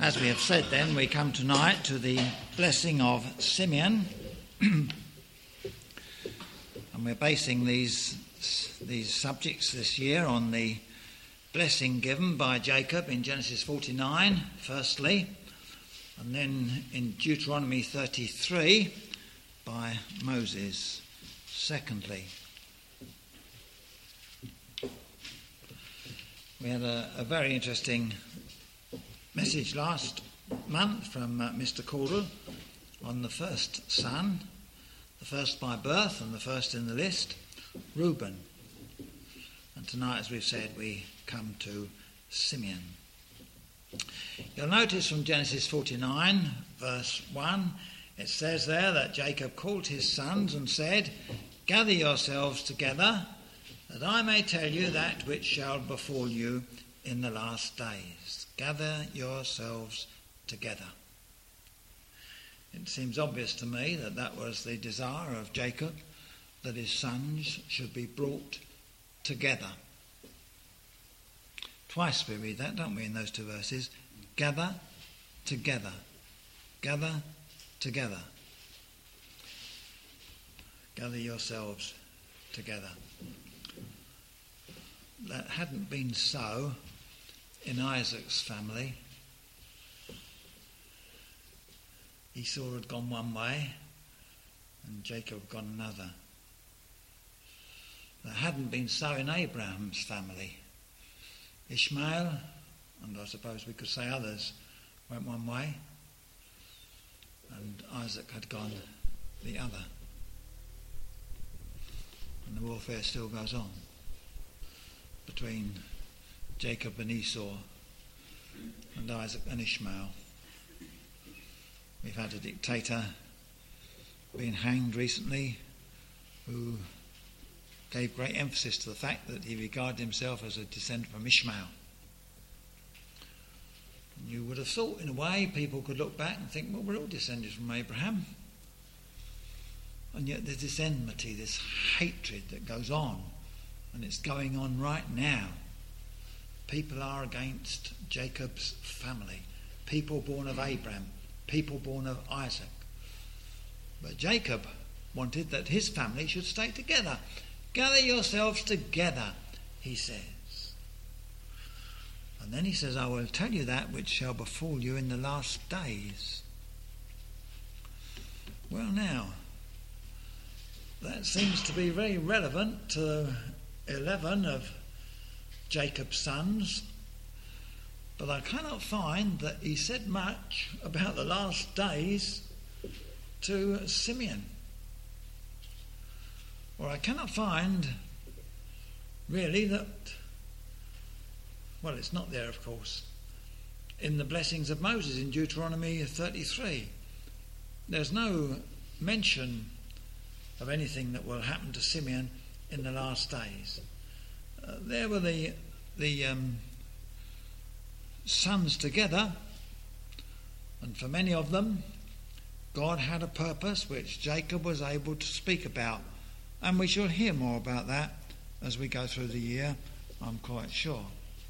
As we have said then, we come tonight to the blessing of Simeon. And we're basing these subjects this year on the blessing given by Jacob in Genesis 49, firstly, and then in Deuteronomy 33 by Moses, secondly. We had a very interesting message last month from Mr. Caudle on the first son, the first by birth and the first in the list, Reuben. And tonight, as we've said, we come to Simeon. You'll notice from Genesis 49, verse 1, it says there that Jacob called his sons and said, "Gather yourselves together, that I may tell you that which shall befall you in the last days. Gather yourselves together." It seems obvious to me that that was the desire of Jacob, that his sons should be brought together. Twice we read that, don't we, in those two verses? Gather together. Gather together. Gather yourselves together. That hadn't been so in Isaac's family. Esau had gone one way and Jacob had gone another. That hadn't been so in Abraham's family. Ishmael, and I suppose we could say others, went one way and Isaac had gone the other. And the warfare still goes on between Jacob and Esau and Isaac and Ishmael. We've had a dictator being hanged recently who gave great emphasis to the fact that he regarded himself as a descendant from Ishmael. And you would have thought, in a way, people could look back and think, well, we're all descendants from Abraham. And yet there's this enmity, this hatred that goes on, and it's going on right now. People are against Jacob's family, people born of Abraham, people born of Isaac. But Jacob wanted that his family should stay together. Gather yourselves together, he says. And then he says, I will tell you that which shall befall you in the last days. Well, now, that seems to be very relevant to 11 of Jacob's sons, but I cannot find that he said much about the last days to Simeon. Or I cannot find really that, well, it's not there, of course, in the blessings of Moses in Deuteronomy 33. There's no mention of anything that will happen to Simeon in the last days. There were the sons together, and for many of them God had a purpose which Jacob was able to speak about, and we shall hear more about that as we go through the year, I'm quite sure.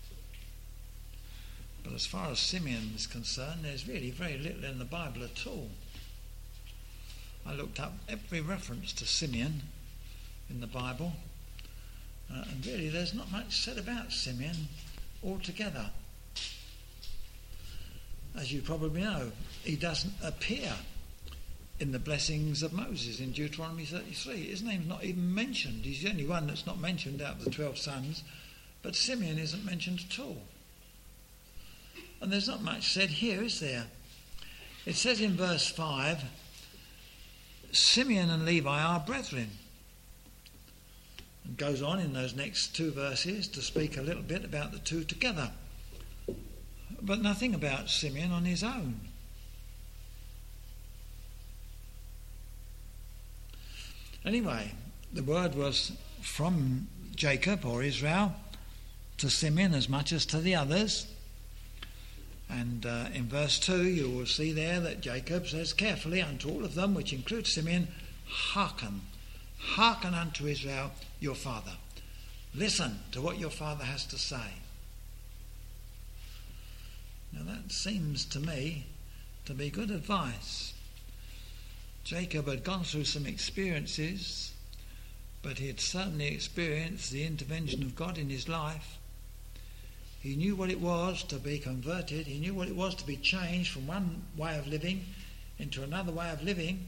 But as far as Simeon is concerned, there's really very little in the Bible at all. I looked up every reference to Simeon in the Bible, and really there's not much said about Simeon altogether. As you probably know, he doesn't appear in the blessings of Moses in Deuteronomy 33. His name's not even mentioned. He's the only one that's not mentioned out of the 12 sons, but Simeon isn't mentioned at all. And there's not much said here, is there? It says in verse 5, Simeon and Levi are brethren. And goes on in those next two verses to speak a little bit about the two together. But nothing about Simeon on his own. Anyway, the word was from Jacob or Israel to Simeon as much as to the others. And in verse 2 you will see there that Jacob says carefully unto all of them, which includes Simeon, hearken. Hearken unto Israel, your father. Listen to what your father has to say. Now That seems to me to be good advice. Jacob had gone through some experiences, but he had certainly experienced the intervention of God in his life. He knew what it was to be converted. He knew what it was to be changed from one way of living into another way of living.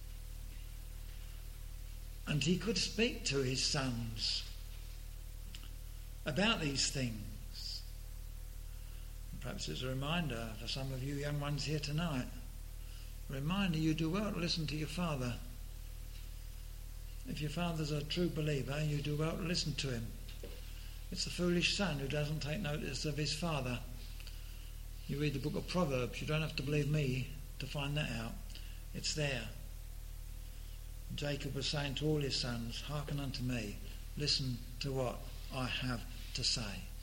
And he could speak to his sons about these things. Perhaps it's a reminder for some of you young ones here tonight. A reminder, you do well to listen to your father. If your father's a true believer, you do well to listen to him. It's the foolish son who doesn't take notice of his father. You read the book of Proverbs, you don't have to believe me to find that out. It's there. Jacob was saying to all his sons, hearken unto me, listen to what I have to say.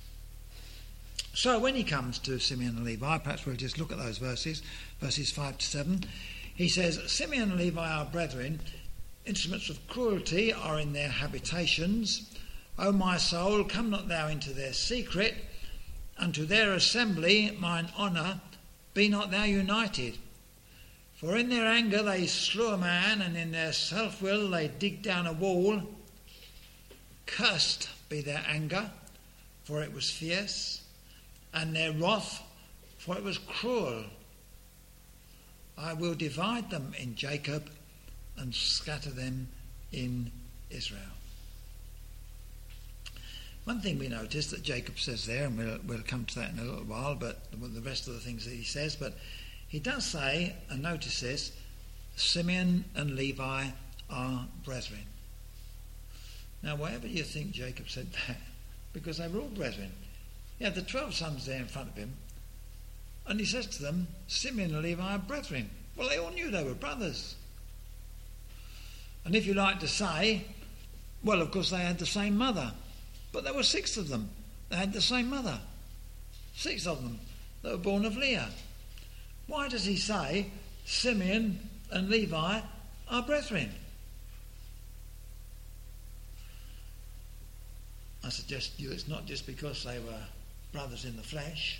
So when he comes to Simeon and Levi, perhaps we'll just look at those verses 5 to 7. He says, Simeon and Levi are brethren, instruments of cruelty are in their habitations. O my soul, come not thou into their secret, unto their assembly mine honour, be not thou united. For in their anger they slew a man, and in their self-will they dig down a wall. Cursed be their anger, for it was fierce, and their wrath, for it was cruel. I will divide them in Jacob and scatter them in Israel. One thing we notice that Jacob says there, and we'll come to that in a little while, but the rest of the things that he says, but he does say, and notice this, Simeon and Levi are brethren. Now, whatever you think Jacob said that, because they were all brethren. He had the 12 sons there in front of him, and he says to them, Simeon and Levi are brethren. Well, they all knew they were brothers. And if you like to say, well, of course they had the same mother, but there were 6 of them. They had the same mother. 6 of them that were born of Leah. Why does he say Simeon and Levi are brethren? I suggest to you it's not just because they were brothers in the flesh,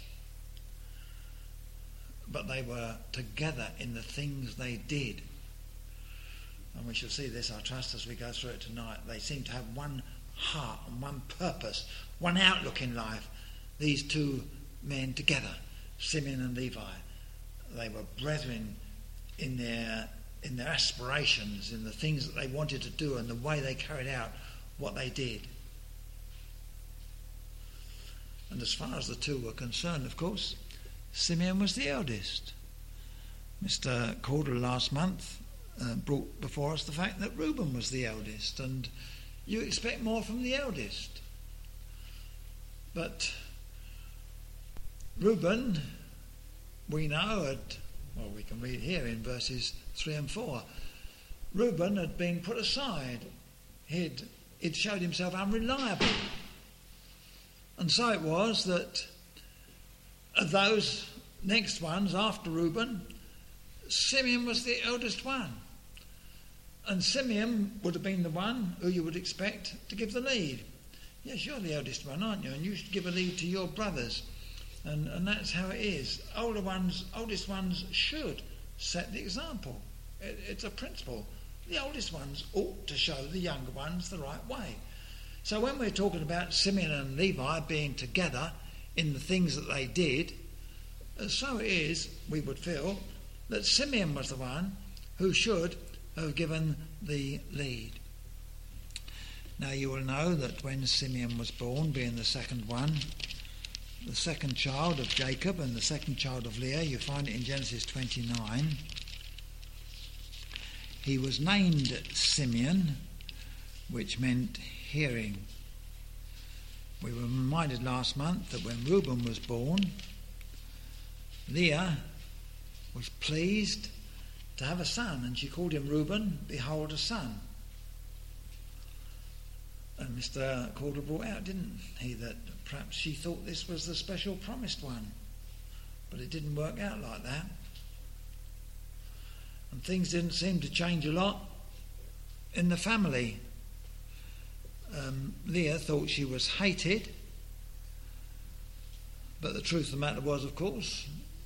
but they were together in the things they did. And we shall see this, I trust, as we go through it tonight. They seem to have one heart and one purpose, one outlook in life. These 2 men together, Simeon and Levi. They were brethren in their aspirations, in the things that they wanted to do and the way they carried out what they did. And as far as the 2 were concerned, of course, Simeon was the eldest. Mr. Caudle last month brought before us the fact that Reuben was the eldest, and you expect more from the eldest. But Reuben, we know, we can read here in verses 3 and 4, Reuben had been put aside. He'd showed himself unreliable. And so it was that of those next ones after Reuben, Simeon was the eldest one. And Simeon would have been the one who you would expect to give the lead. Yes, you're the eldest one, aren't you? And you should give a lead to your brothers. And that's how it is. Oldest ones should set the example. It's a principle. The oldest ones ought to show the younger ones the right way. So when we're talking about Simeon and Levi being together in the things that they did, so it is, we would feel, that Simeon was the one who should have given the lead. Now you will know that when Simeon was born, being the second one, the second child of Jacob and the second child of Leah, you find it in Genesis 29, he was named Simeon, which meant hearing. We were reminded last month that when Reuben was born, Leah was pleased to have a son, and she called him Reuben, behold a son. And Mr. Calder brought out, didn't he, that perhaps she thought this was the special promised one, but it didn't work out like that. And things didn't seem to change a lot in the family. Leah thought she was hated, but the truth of the matter was, of course,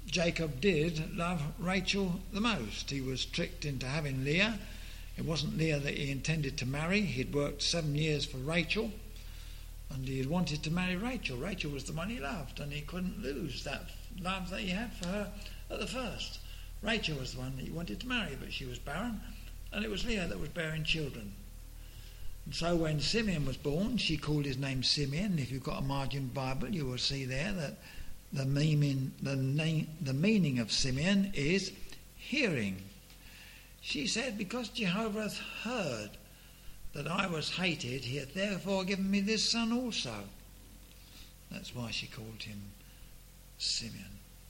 Jacob did love Rachel the most. He was tricked into having Leah. It wasn't Leah that he intended to marry. He'd worked 7 years for Rachel, and he had wanted to marry Rachel. Rachel was the one he loved, and he couldn't lose that love that he had for her at the first. Rachel was the one that he wanted to marry, but she was barren, and it was Leah that was bearing children. And so when Simeon was born, she called his name Simeon. If you've got a margin Bible, you will see there that the meaning of Simeon is hearing. She said, because Jehovah hath heard that I was hated, he hath therefore given me this son also. That's why she called him Simeon.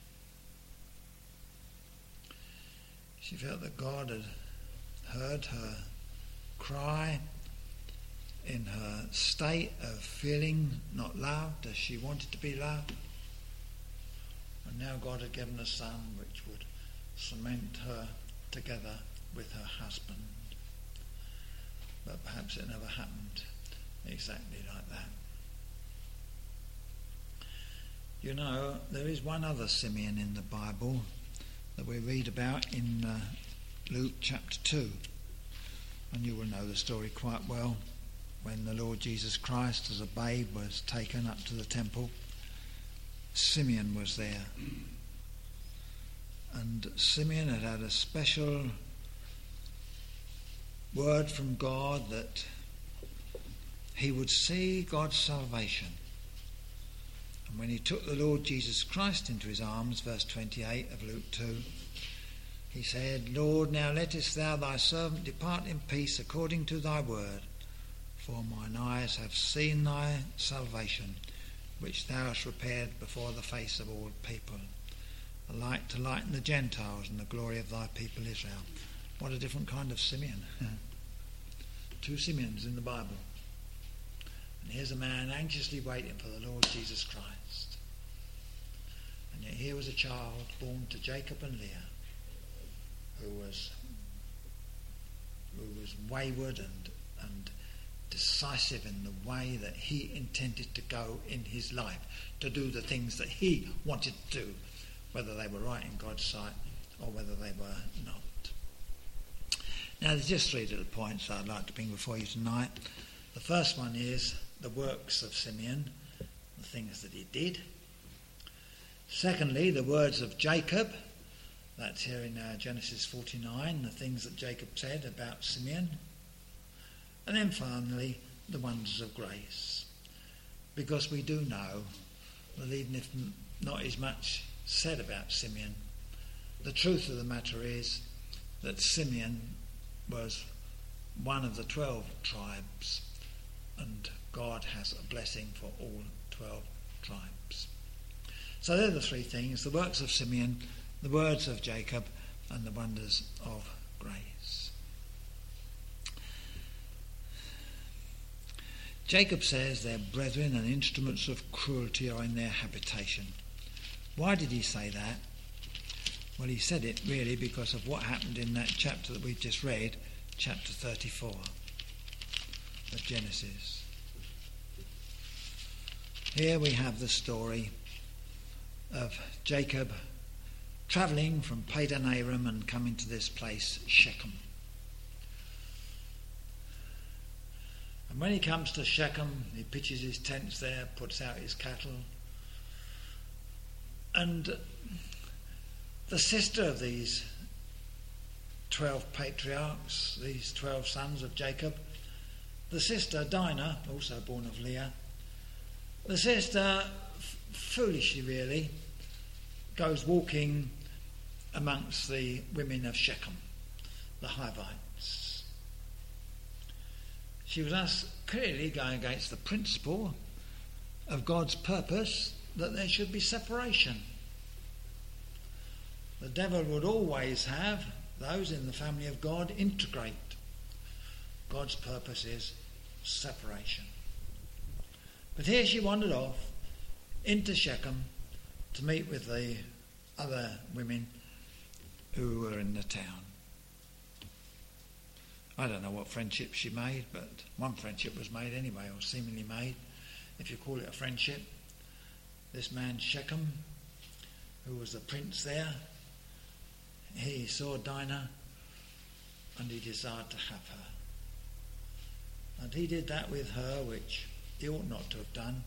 She felt that God had heard her cry in her state of feeling not loved as she wanted to be loved. And now God had given a son which would cement her together with her husband. But perhaps it never happened exactly like that. You know, there is one other Simeon in the Bible that we read about in Luke chapter 2. And you will know the story quite well. When the Lord Jesus Christ as a babe was taken up to the temple, Simeon was there. And Simeon had had a special word from God that he would see God's salvation. And when he took the Lord Jesus Christ into his arms, verse 28 of Luke 2, he said, Lord, now lettest thou thy servant depart in peace according to thy word, for mine eyes have seen thy salvation, which thou hast prepared before the face of all people, a light to lighten the Gentiles and the glory of thy people Israel. What a different kind of Simeon. 2 Simeons in the Bible. And here's a man anxiously waiting for the Lord Jesus Christ. And yet here was a child born to Jacob and Leah who was wayward and decisive in the way that he intended to go in his life, to do the things that he wanted to do, whether they were right in God's sight or whether they were not. Now there's just 3 little points I'd like to bring before you tonight. The first one is the works of Simeon, the things that he did. Secondly, the words of Jacob. That's here in Genesis 49, the things that Jacob said about Simeon. And then finally, the wonders of grace. Because we do know that even if not as much said about Simeon, the truth of the matter is that Simeon was one of the 12 tribes, and God has a blessing for all 12 tribes. So they're the 3 things: the works of Simeon, the words of Jacob, and the wonders of grace. Jacob says their brethren and instruments of cruelty are in their habitation. Why did he say that? Well, he said it really because of what happened in that chapter that we've just read, chapter 34 of Genesis. Here we have the story of Jacob travelling from Padan Aram and coming to this place, Shechem. And when he comes to Shechem, he pitches his tents there, puts out his cattle. And the sister of these 12 patriarchs, these 12 sons of Jacob, the sister Dinah, also born of Leah, the sister, foolishly really, goes walking amongst the women of Shechem, the Hivites. She was thus clearly going against the principle of God's purpose that there should be separation. The devil would always have those in the family of God integrate. God's purpose is separation. But here she wandered off into Shechem to meet with the other women who were in the town. I don't know what friendship she made, but one friendship was made anyway, or seemingly made, if you call it a friendship. This man Shechem who was the prince there, he saw Dinah and he desired to have her. And he did that with her, which he ought not to have done.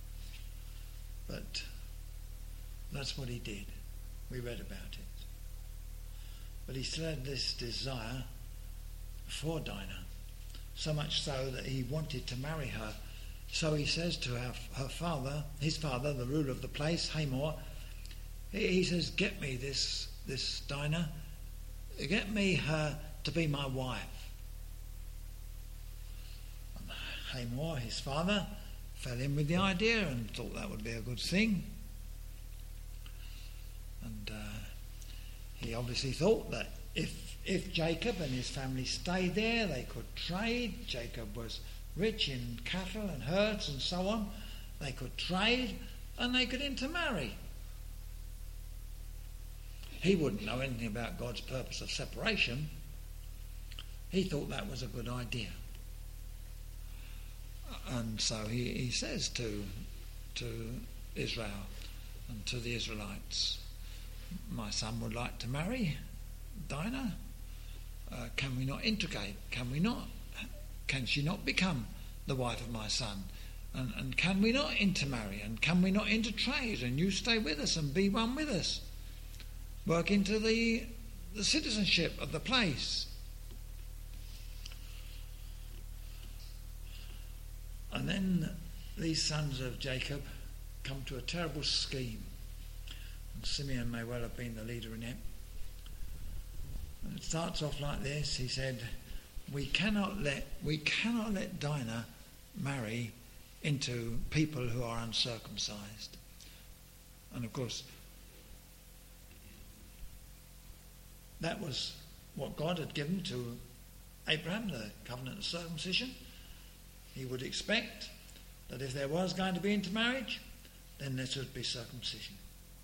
But that's what he did. We read about it. But he still had this desire for Dinah, so much so that he wanted to marry her. So he says to her father, his father, the ruler of the place, Hamor, he says, get me this Dinah, get me her to be my wife. And Hamor, his father, fell in with the idea and thought that would be a good thing. And he obviously thought that if Jacob and his family stayed there, they could trade. Jacob was rich in cattle and herds and so on. They could trade and they could intermarry. He wouldn't know anything about God's purpose of separation. He thought that was a good idea. And so he says to Israel and to the Israelites, my son would like to marry Dinah. Can we not integrate? Can she not become the wife of my son? And can we not intermarry? And can we not intertrade? And you stay with us and be one with us. Work into the citizenship of the place. And then these sons of Jacob come to a terrible scheme. And Simeon may well have been the leader in it. And it starts off like this. He said, we cannot let Dinah marry into people who are uncircumcised. And of course, that was what God had given to Abraham, the covenant of circumcision. He would expect that if there was going to be intermarriage, then there should be circumcision.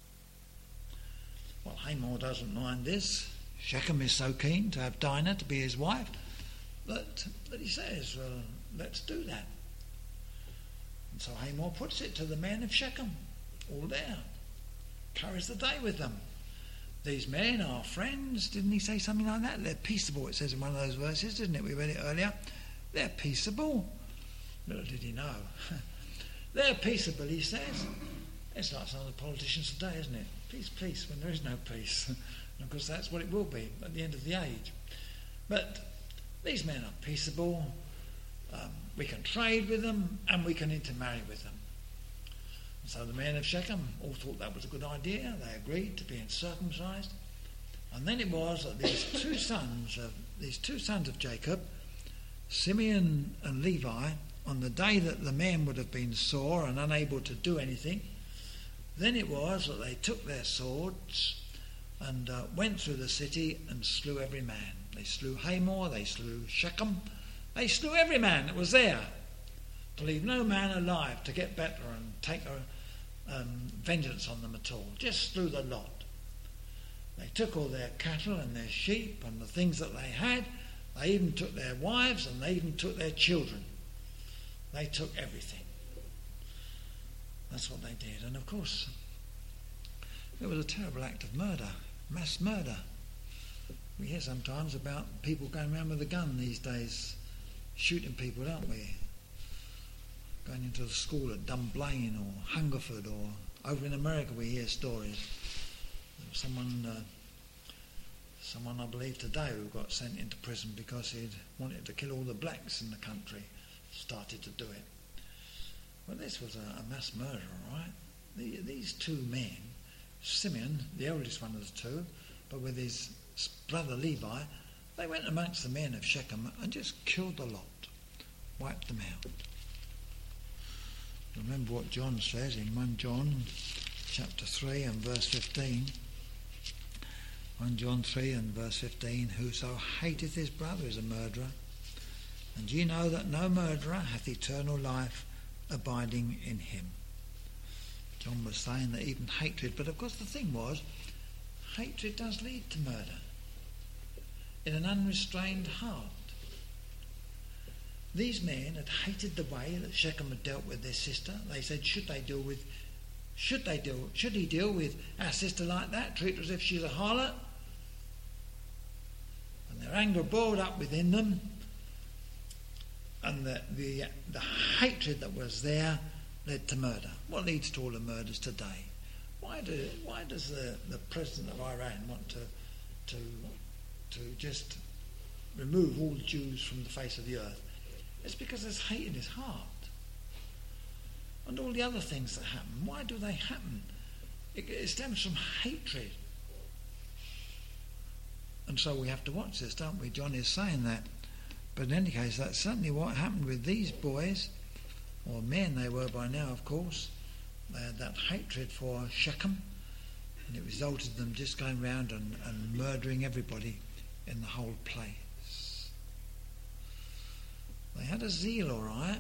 Well, Hamor doesn't mind this. Shechem is so keen to have Dinah to be his wife that he says, well, let's do that. And so Hamor puts it to the men of Shechem, all there, carries the day with them. These men are friends. Didn't he say something like that? They're peaceable, it says in one of those verses, didn't it? We read it earlier. They're peaceable. Little did he know. They're peaceable, he says. It's like some of the politicians today, isn't it? Peace, peace, when there is no peace. And of course that's what it will be at the end of the age. But these men are peaceable. We can trade with them and we can intermarry with them. And so the men of Shechem all thought that was a good idea. They agreed to being circumcised. And then it was that these two sons of Jacob, Simeon and Levi, on the day that the men would have been sore and unable to do anything, then it was that they took their swords and went through the city and slew every man. They slew Hamor, they slew Shechem, they slew every man that was there, to leave no man alive to get better and take vengeance on them at all. Just slew the lot. They took all their cattle and their sheep and the things that they had. They even took their wives and they even took their children. They took everything. That's what they did. And of course, it was a terrible act of murder, mass murder. We hear sometimes about people going around with a gun these days, shooting people, don't we? Going into the school at Dunblane or Hungerford, or over in America we hear stories. There was someone I believe today who got sent into prison because he'd wanted to kill all the blacks in the country, started to do it. Well, this was a mass murder, all right? These two men, Simeon, the oldest one of the two, but with his brother Levi, they went amongst the men of Shechem and just killed the lot, wiped them out. Remember what John says in 1 John chapter 3 and verse 15. 1 John 3 and verse 15, whoso hateth his brother is a murderer, and ye know that no murderer hath eternal life abiding in him. John was saying that even hatred, but of course the thing was, hatred does lead to murder in an unrestrained heart. These men had hated the way that Shechem had dealt with their sister. They said, should they deal with Should he deal with our sister like that, treat her as if she's a harlot? And their anger boiled up within them, and the hatred that was there led to murder. What leads to all the murders today? Why does the president of Iran want to just remove all Jews from the face of the earth? It's because there's hate in his heart. And all the other things that happen, why do they happen? It stems from hatred. And so we have to watch this, don't we? John is saying that. But in any case, that's certainly what happened with these boys, or men they were by now, of course. They had that hatred for Shechem, and it resulted in them just going round and murdering everybody in the whole place. They had a zeal, all right.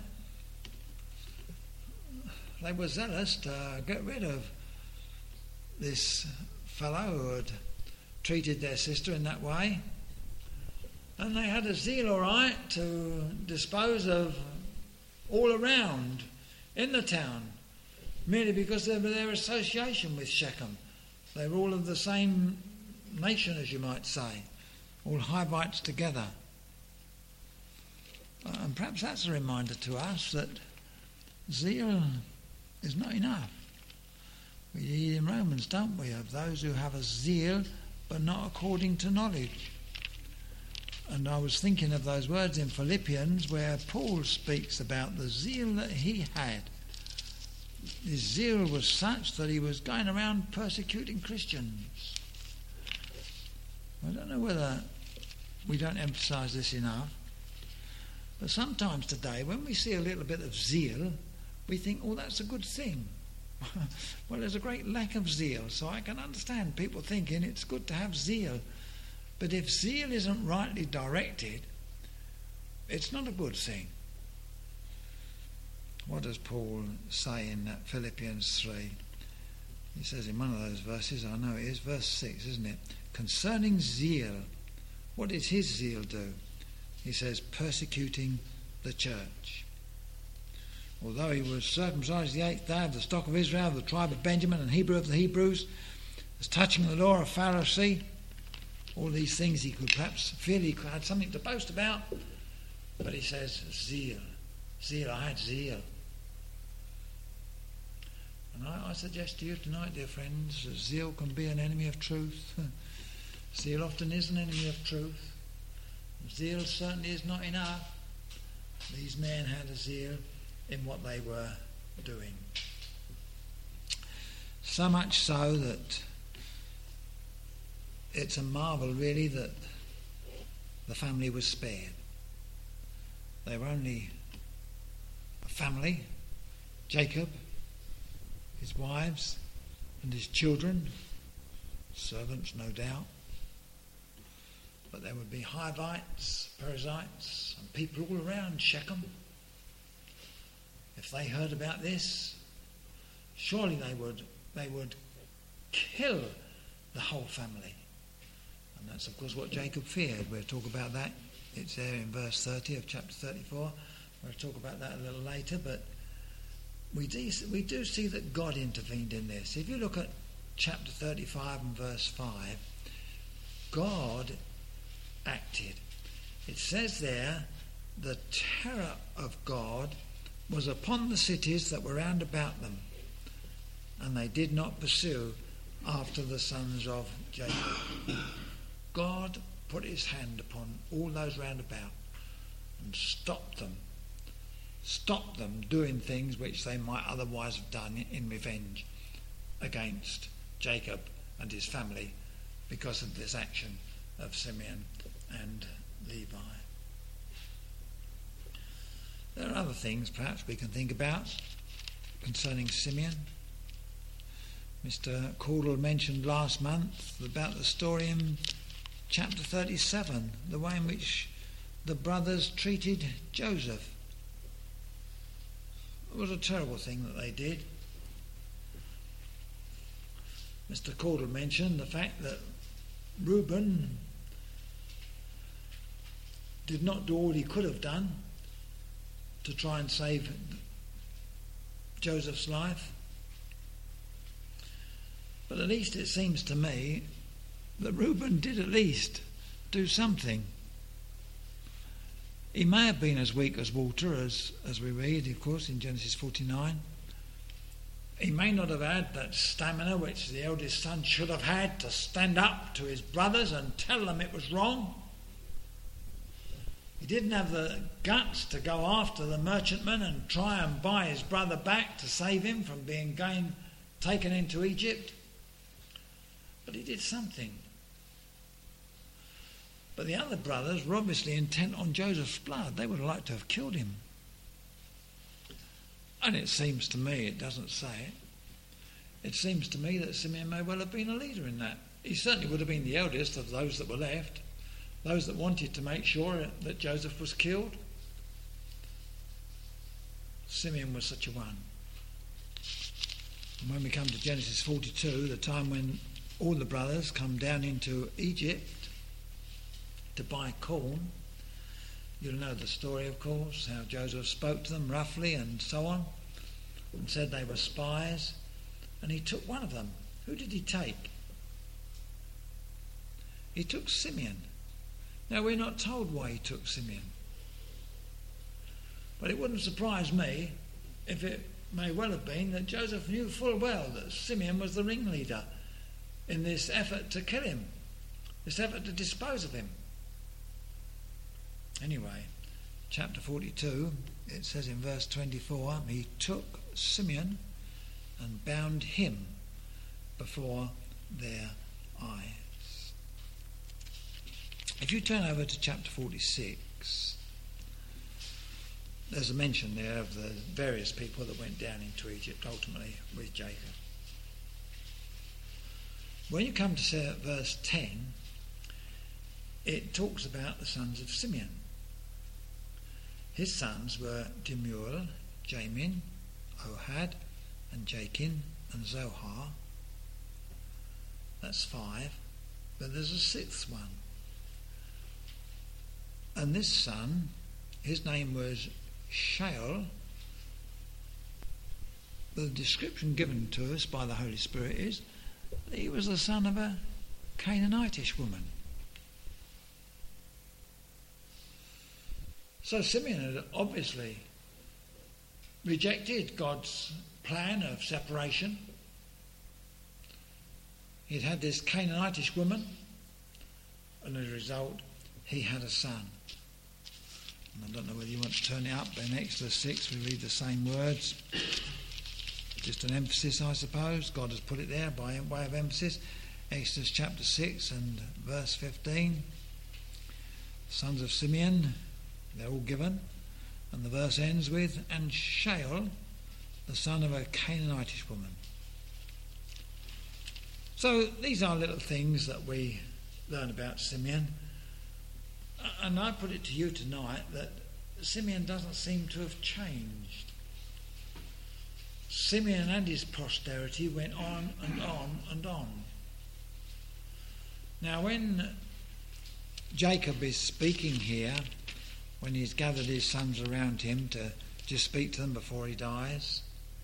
They were zealous to get rid of this fellow who had treated their sister in that way. And they had a zeal, all right, to dispose of all around in the town, merely because of their association with Shechem. They were all of the same nation, as you might say, all Hivites together. And perhaps that's a reminder to us that zeal is not enough. We read in Romans, don't we, of those who have a zeal but not according to knowledge. And I was thinking of those words in Philippians where Paul speaks about the zeal that he had. His zeal was such that he was going around persecuting Christians. I don't know whether we don't emphasise this enough, but sometimes today when we see a little bit of zeal, we think, oh, that's a good thing. Well, there's a great lack of zeal, so I can understand people thinking it's good to have zeal. But if zeal isn't rightly directed, it's not a good thing. What does Paul say in that Philippians 3? He says in one of those verses, I know it is, verse 6, isn't it? Concerning zeal, what did his zeal do? He says, persecuting the church. Although he was circumcised the 8th day of the stock of Israel, of the tribe of Benjamin, and Hebrew of the Hebrews, as touching the law of Pharisee, all these things he could perhaps feel he had something to boast about, but he says, zeal. Zeal, I had zeal. And I suggest to you tonight, dear friends, that zeal can be an enemy of truth. Zeal often is an enemy of truth. Zeal certainly is not enough. These men had a zeal in what they were doing. So much so that it's a marvel really that the family was spared. They were only a family, Jacob, his wives and his children, servants no doubt. But there would be Hivites, Perizzites and people all around Shechem. If they heard about this, surely they would kill the whole family. And that's of course what Jacob feared. We'll talk about that. It's there in verse 30 of chapter 34. We'll talk about that a little later, but we do see that God intervened in this. If you look at chapter 35 and verse 5, God acted. It says there, the terror of God was upon the cities that were round about them, and they did not pursue after the sons of Jacob. God put his hand upon all those round about and stopped them doing things which they might otherwise have done in revenge against Jacob and his family because of this action of Simeon and Levi. There are other things perhaps we can think about concerning Simeon. Mr. Caudle mentioned last month about the story in chapter 37, the way in which the brothers treated Joseph. It was a terrible thing that they did. Mr. Caudle mentioned the fact that Reuben did not do all he could have done to try and save Joseph's life. But at least it seems to me that Reuben did at least do something. He may have been as weak as water, as we read, of course, in Genesis 49. He may not have had that stamina which the eldest son should have had to stand up to his brothers and tell them it was wrong. He didn't have the guts to go after the merchantman and try and buy his brother back to save him from being taken into Egypt. But he did something. But the other brothers were obviously intent on Joseph's blood. They would have liked to have killed him. And it seems to me, it doesn't say it seems to me that Simeon may well have been a leader in that. He certainly would have been the eldest of those that were left, those that wanted to make sure that Joseph was killed. Simeon was such a one. And when we come to Genesis 42, the time when all the brothers come down into Egypt to buy corn, you'll know the story, of course, how Joseph spoke to them roughly and so on, and said they were spies, and he took one of them. Who did he take? He took Simeon. Now, we're not told why he took Simeon, but it wouldn't surprise me if it may well have been that Joseph knew full well that Simeon was the ringleader in this effort to kill him, this effort to dispose of him. Anyway, chapter 42, it says in verse 24, he took Simeon and bound him before their eyes. If you turn over to chapter 46, there's a mention there of the various people that went down into Egypt ultimately with Jacob. When you come to verse 10, it talks about the sons of Simeon. His sons were Demuel, Jamin, Ohad, and Jachin, and Zohar. That's 5. But there's a 6th one. And this son, his name was Shaul. The description given to us by the Holy Spirit is that he was the son of a Canaanitish woman. So Simeon had obviously rejected God's plan of separation. He'd had this Canaanitish woman, and as a result, he had a son. And I don't know whether you want to turn it up, but in Exodus 6 we read the same words. Just an emphasis, I suppose. God has put it there by way of emphasis. Exodus chapter 6 and verse 15. Sons of Simeon, they're all given. And the verse ends with, and Shaul, the son of a Canaanitish woman. So these are little things that we learn about Simeon. And I put it to you tonight that Simeon doesn't seem to have changed. Simeon and his posterity went on and on and on. Now when Jacob is speaking here, when he's gathered his sons around him to just speak to them before he dies,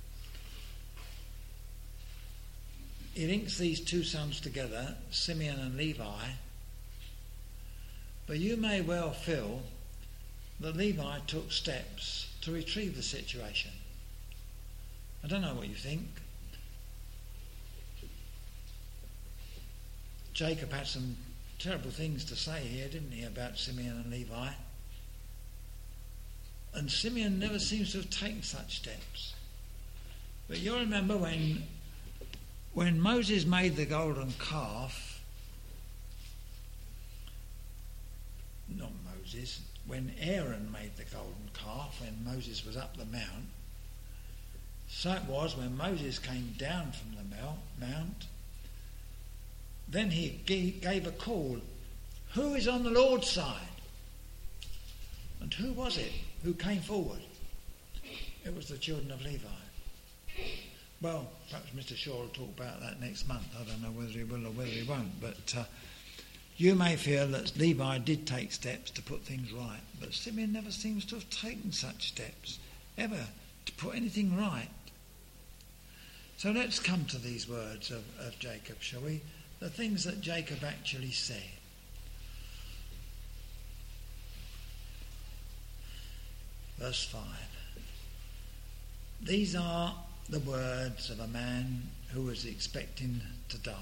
he links these two sons together, Simeon and Levi. But you may well feel that Levi took steps to retrieve the situation. I don't know what you think. Jacob had some terrible things to say here, didn't he, about Simeon and Levi? And Simeon never seems to have taken such steps. But you'll remember when Moses made the golden calf, not Moses, when Aaron made the golden calf, when Moses was up the mount, so it was when Moses came down from the mount, then he gave a call, who is on the Lord's side? And who was it who came forward? It was the children of Levi. Well, perhaps Mr. Shaw will talk about that next month. I don't know whether he will or whether he won't, but you may feel that Levi did take steps to put things right, but Simeon never seems to have taken such steps, ever, to put anything right. So let's come to these words of Jacob, shall we? The things that Jacob actually said. Verse 5. These are the words of a man who was expecting to die.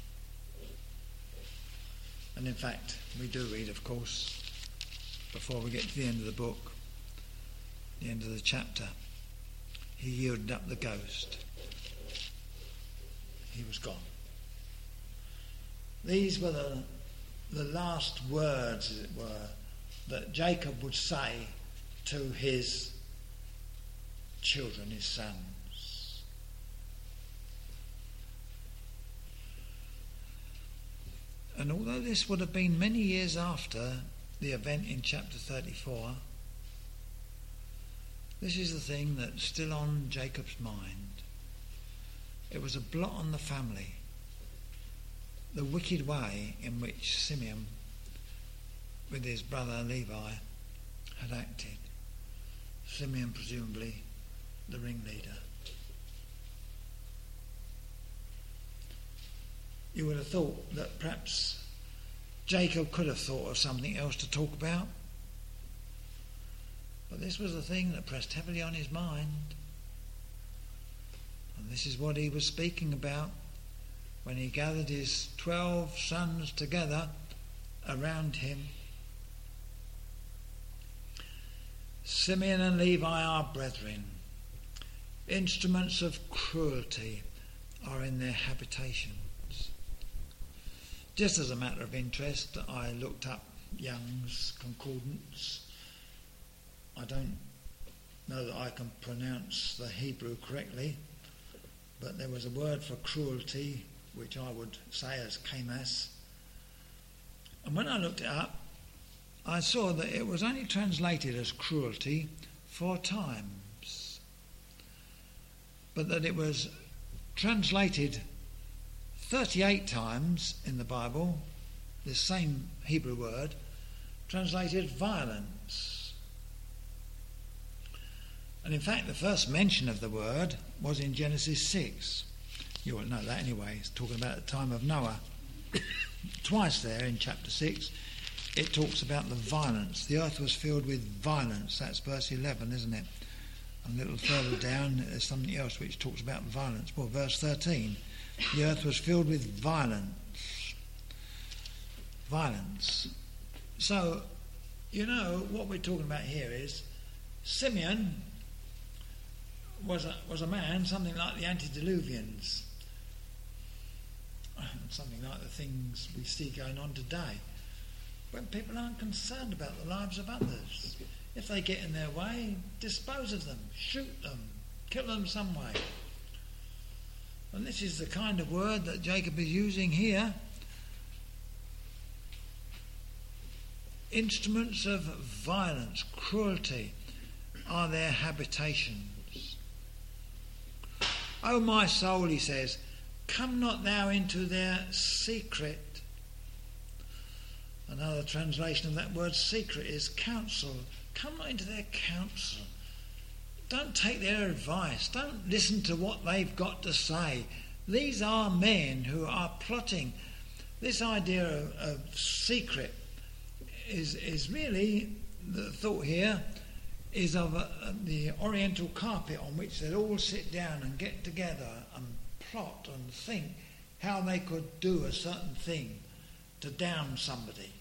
And in fact, we do read, of course, before we get to the end of the book, the end of the chapter, he yielded up the ghost. He was gone. These were the last words, as it were, that Jacob would say to his children, his sons. And although this would have been many years after the event in chapter 34, this is the thing that's still on Jacob's mind. It was a blot on the family, the wicked way in which Simeon, with his brother Levi, had acted. Simeon, presumably, the ringleader. You would have thought that perhaps Jacob could have thought of something else to talk about, but this was the thing that pressed heavily on his mind. And this is what he was speaking about when he gathered his 12 sons together around him. Simeon and Levi are brethren. Instruments of cruelty are in their habitations. Just as a matter of interest, I looked up Young's Concordance. I don't know that I can pronounce the Hebrew correctly, but there was a word for cruelty, which I would say as kamas. And when I looked it up, I saw that it was only translated as cruelty 4 times, but that it was translated 38 times in the Bible, this same Hebrew word, translated violence. And in fact, the first mention of the word was in Genesis 6. You all know that anyway. It's talking about the time of Noah. Twice there in chapter 6, it talks about the violence. The earth was filled with violence. That's verse 11, isn't it? And a little further down, there's something else which talks about violence. Well, verse 13, the earth was filled with violence. Violence. So, you know, what we're talking about here is Simeon was a man, something like the antediluvians, something like the things we see going on today, when people aren't concerned about the lives of others. If they get in their way, dispose of them, shoot them, kill them some way. And this is the kind of word that Jacob is using here. Instruments of violence, cruelty are their habitations. O my soul, he says, come not thou into their secret. Another translation of that word secret is counsel. Come not into their counsel. Don't take their advice. Don't listen to what they've got to say. These are men who are plotting. This idea of secret is really, the thought here is of the oriental carpet on which they'd all sit down and get together and plot and think how they could do a certain thing to down somebody.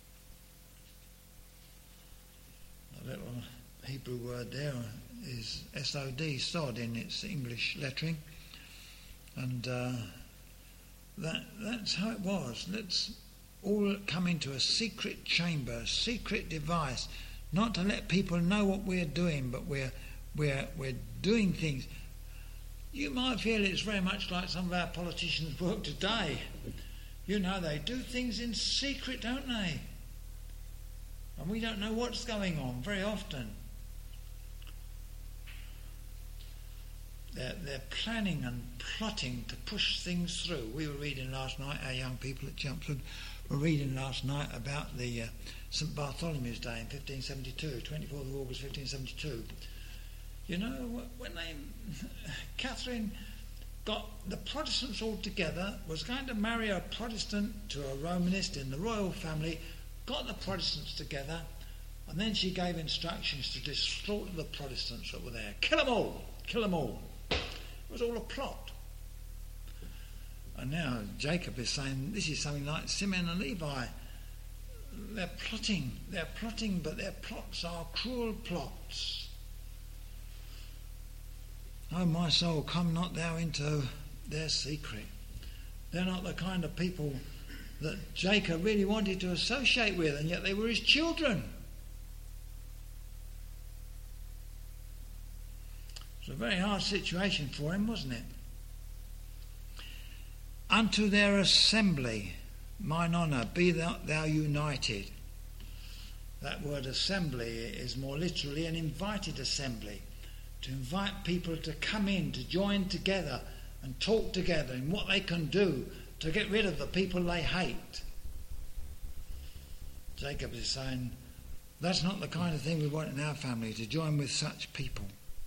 A little Hebrew word there is S-O-D, sod, in its English lettering. And that's how it was. Let's all come into a secret chamber, a secret device, not to let people know what we're doing, but we're doing things. You might feel it's very much like some of our politicians work today. You know, they do things in secret, don't they? And we don't know what's going on very often. They're planning and plotting to push things through. We were reading last night, our young people at Chelmsford were reading last night about the St Bartholomew's Day in 1572, 24th of August 1572. You know, when Catherine got the Protestants all together, was going to marry a Protestant to a Romanist in the royal family, got the Protestants together, and then she gave instructions to just slaughter the Protestants that were there. Kill them all! Kill them all! It was all a plot. And now Jacob is saying this is something like Simeon and Levi. They're plotting, but their plots are cruel plots. Oh, my soul, come not thou into their secret. They're not the kind of people that Jacob really wanted to associate with, and yet they were his children. It was a very hard situation for him, wasn't it? Unto their assembly, mine honour, be thou united. That word assembly is more literally an invited assembly. To invite people to come in, to join together and talk together in what they can do to get rid of the people they hate. Jacob is saying, that's not the kind of thing we want in our family, to join with such people.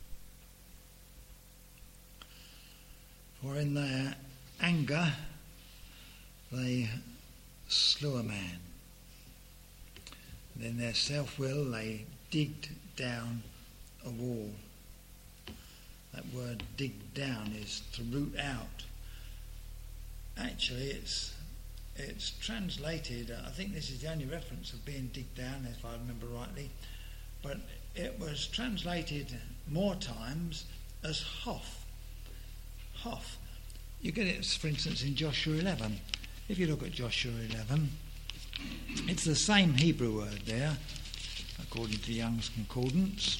For in their anger they slew a man. And in their self-will they digged down a wall. That word dig down is to root out. Actually, it's translated, I think this is the only reference of being digged down, if I remember rightly, but it was translated more times as hof. Hof. You get it, for instance, in Joshua 11. If you look at Joshua 11, it's the same Hebrew word there, according to Young's Concordance.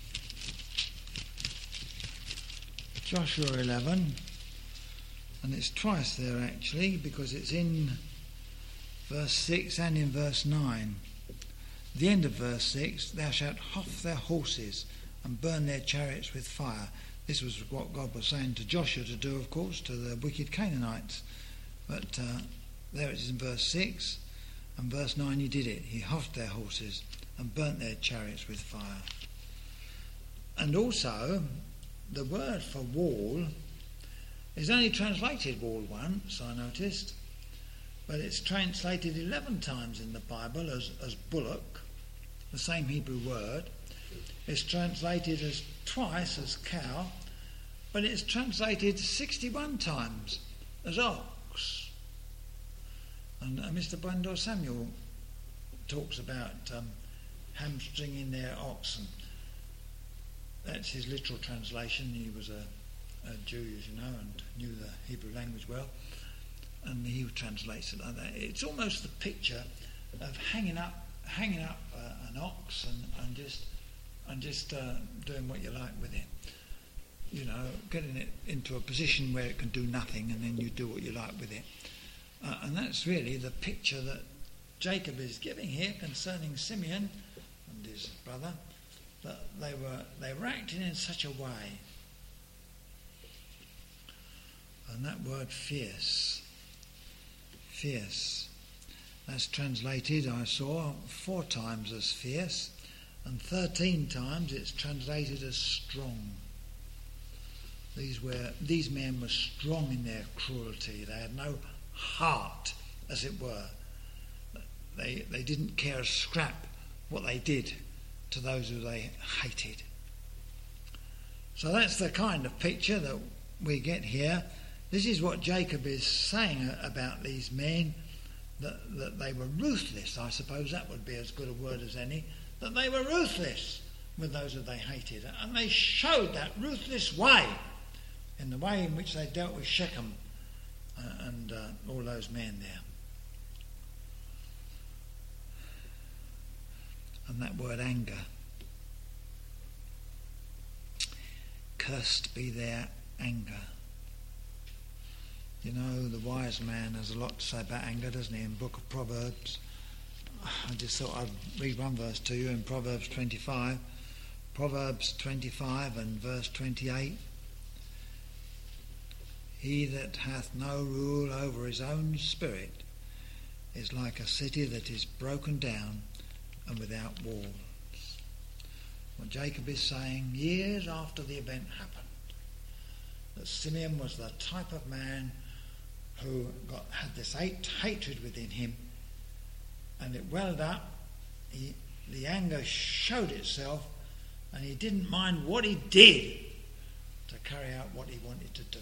Joshua 11, and it's twice there actually, because it's in verse 6 and in verse 9. The end of verse 6, thou shalt hough their horses and burn their chariots with fire. This was what God was saying to Joshua to do, of course, to the wicked Canaanites. But there it is in verse 6, and verse 9 he did it. He houghed their horses and burnt their chariots with fire. And also, the word for wall is only translated wall once, I noticed, but it's translated 11 times in the Bible as bullock, the same Hebrew word. It's translated as twice as cow, but it's translated 61 times as ox. And Mr. Brendel Samuel talks about hamstringing their oxen. That's his literal translation. He was a Jew, as you know, and knew the Hebrew language well, and he translates it like that. It's almost the picture of hanging up an ox and just doing what you like with it. You know, getting it into a position where it can do nothing, and then you do what you like with it. And that's really the picture that Jacob is giving here concerning Simeon and his brother. That they were acting in such a way. And that word fierce, that's translated, I saw, 4 times as fierce, and 13 times it's translated as strong. These men were strong in their cruelty. They had no heart, as it were. They didn't care a scrap what they did to those who they hated. So that's the kind of picture that we get here. This is what Jacob is saying about these men, that they were ruthless. I suppose that would be as good a word as any, that they were ruthless with those that they hated. And they showed that ruthless way in the way in which they dealt with Shechem and all those men there. And that word anger. Cursed be their anger. You know, the wise man has a lot to say about anger, doesn't he, in the book of Proverbs. I just thought I'd read one verse to you in Proverbs 25. Proverbs 25 and verse 28. He that hath no rule over his own spirit is like a city that is broken down and without walls. What Jacob is saying, years after the event happened, that Simeon was the type of man who had this hatred within him, and it welled up. The anger showed itself, and he didn't mind what he did to carry out what he wanted to do.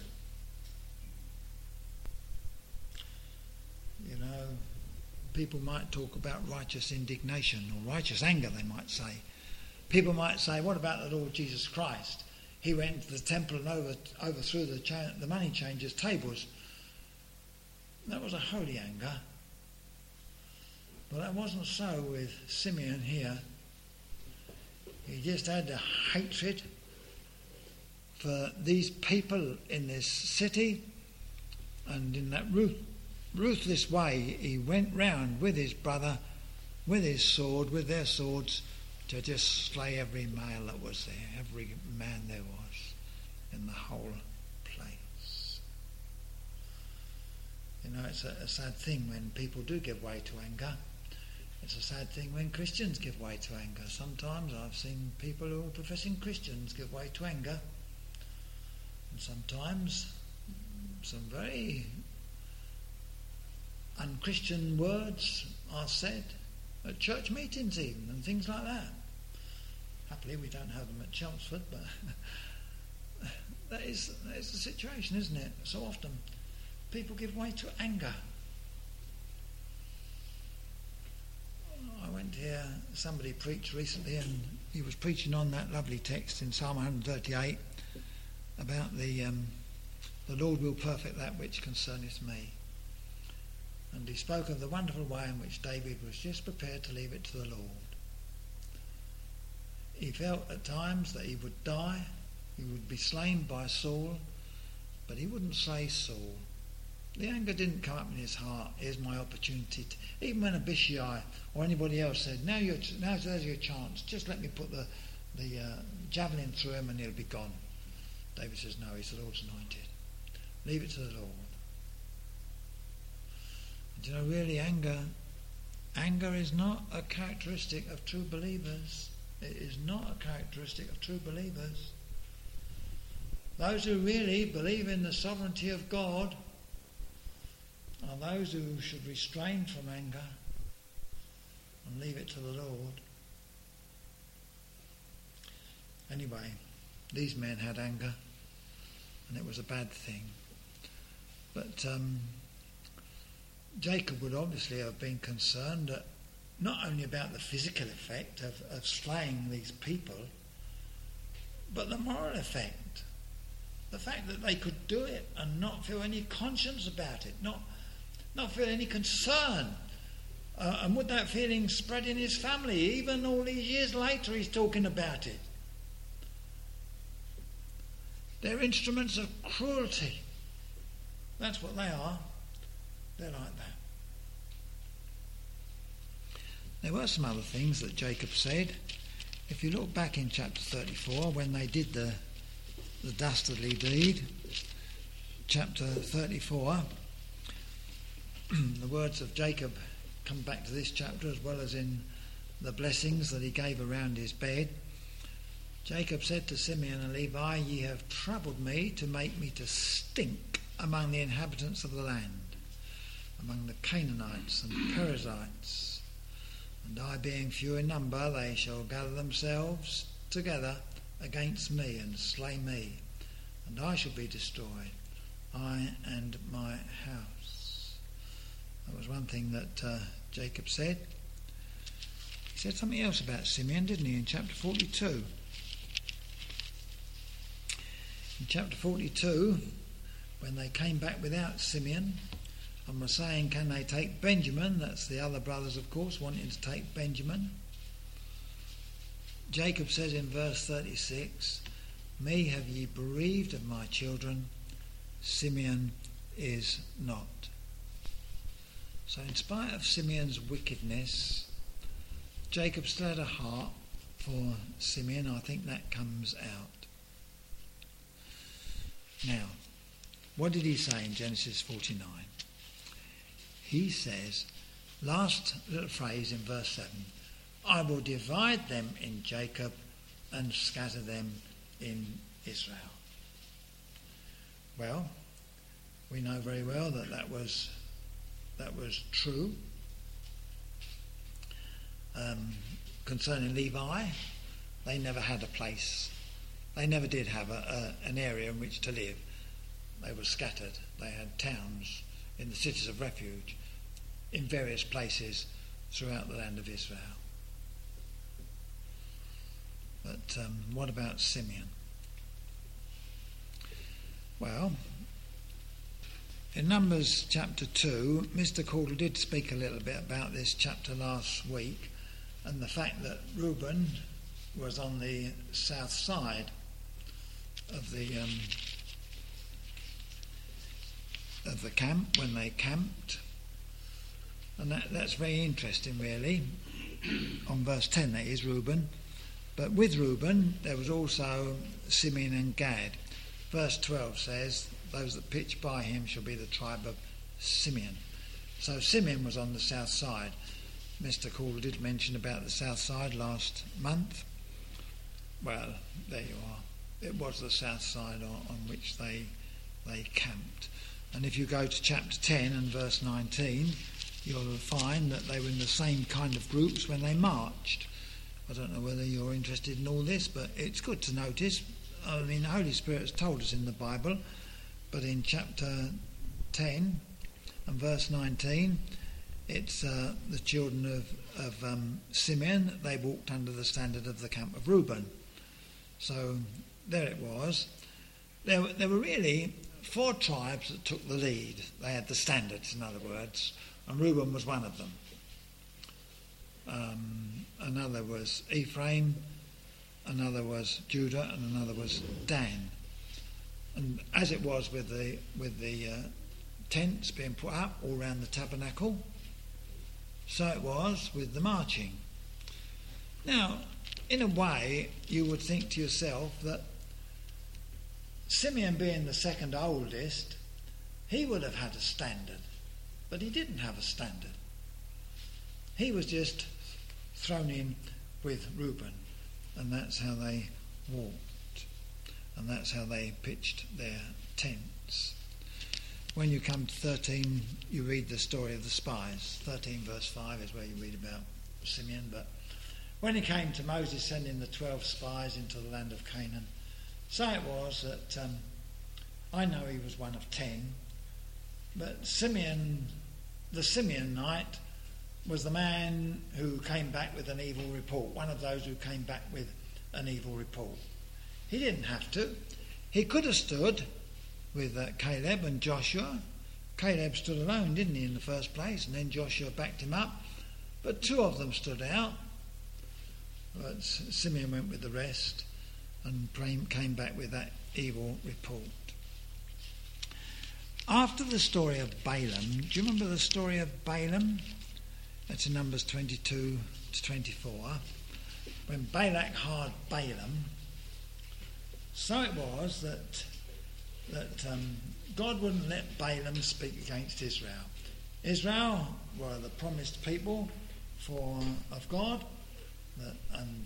You know, people might talk about righteous indignation or righteous anger, they might say. People might say, what about the Lord Jesus Christ? He went to the temple and overthrew the money changers' tables. That was a holy anger. But that wasn't so with Simeon here. He just had a hatred for these people in this city, and in that ruthless way he went round with his brother, with his sword, with their swords, to just slay every male that was there, every man there was in the whole place. You know, it's a sad thing when people do give way to anger. It's a sad thing when Christians give way to anger. Sometimes I've seen people who are professing Christians give way to anger. And sometimes some very unchristian words are said at church meetings even, and things like that. Happily we don't have them at Chelmsford, but that is the situation, isn't it? So often people give way to anger. I went to hear somebody preach recently, and he was preaching on that lovely text in Psalm 138 about the Lord will perfect that which concerneth me. And he spoke of the wonderful way in which David was just prepared to leave it to the Lord. He felt at times that he would die, he would be slain by Saul, but he wouldn't slay Saul. The anger didn't come up in his heart. Here's my opportunity. Even when Abishai or anybody else said, now there's your chance, just let me put the javelin through him and he'll be gone. David says, no, he's the Lord's anointed. Leave it to the Lord. And you know, really, anger is not a characteristic of true believers. It is not a characteristic of true believers. Those who really believe in the sovereignty of God are those who should restrain from anger and leave it to the Lord. Anyway, these men had anger, and it was a bad thing. But Jacob would obviously have been concerned not only about the physical effect of slaying these people, but the moral effect. The fact that they could do it and not feel any conscience about it, not feel any concern. And would that feeling spread in his family? Even all these years later he's talking about it. They're instruments of cruelty. That's what they are. They're like that. There were some other things that Jacob said. If you look back in chapter 34, when they did the dastardly deed, chapter 34, the words of Jacob come back to this chapter, as well as in the blessings that he gave around his bed. Jacob said to Simeon and Levi, ye have troubled me to make me to stink among the inhabitants of the land, among the Canaanites and Perizzites. And I being few in number, they shall gather themselves together against me and slay me, and I shall be destroyed, I and my house. That was one thing that Jacob said. He said something else about Simeon, didn't he, in chapter 42. In chapter 42, when they came back without Simeon and were saying, can they take Benjamin? That's the other brothers, of course, wanting to take Benjamin. Jacob says in verse 36, me have ye bereaved of my children, Simeon is not. So in spite of Simeon's wickedness, Jacob still had a heart for Simeon. I think that comes out. Now, what did he say in Genesis 49? He says, last little phrase in verse 7, I will divide them in Jacob and scatter them in Israel. Well, we know very well that was true. Concerning Levi, they never had a place. They never did have an area in which to live. They were scattered. They had towns in the cities of refuge in various places throughout the land of Israel. But what about Simeon? Well, in Numbers chapter 2, Mr. Caudle did speak a little bit about this chapter last week, and the fact that Reuben was on the south side of the camp when they camped, and that's very interesting, really. On verse 10, that is Reuben. But with Reuben, there was also Simeon and Gad. Verse 12 says, those that pitch by him shall be the tribe of Simeon. So Simeon was on the south side. Mr. Caudle did mention about the south side last month. Well, there you are. It was the south side on which they camped. And if you go to chapter 10 and verse 19, you'll find that they were in the same kind of groups when they marched. I don't know whether you're interested in all this, but it's good to notice. I mean, the Holy Spirit has told us in the Bible, but in chapter 10 and verse 19, it's the children of Simeon. They walked under the standard of the camp of Reuben. So there it was. There were really 4 tribes that took the lead. They had the standards, in other words, and Reuben was one of them. Another was Ephraim, another was Judah, and another was Dan. And as it was with the tents being put up all around the tabernacle, so it was with the marching. Now, in a way, you would think to yourself that Simeon, being the second oldest, he would have had a standard, but he didn't have a standard. He was just thrown in with Reuben, and that's how they walked, and that's how they pitched their tents. When you come to 13, you read the story of the spies. 13 verse 5 is where you read about Simeon. But when it came to Moses sending the 12 spies into the land of Canaan, so it was that I know he was one of 10, but Simeon, the Simeonite, was the man who came back with an evil report, one of those who came back with an evil report. He didn't have to. He could have stood with Caleb and Joshua. Caleb stood alone, didn't he, in the first place, and then Joshua backed him up. But 2 of them stood out. But Simeon went with the rest and came back with that evil report. After the story of Balaam, do you remember the story of Balaam? That's in Numbers 22 to 24. When Balak hired Balaam, so it was that God wouldn't let Balaam speak against Israel. Israel were the promised people of God, and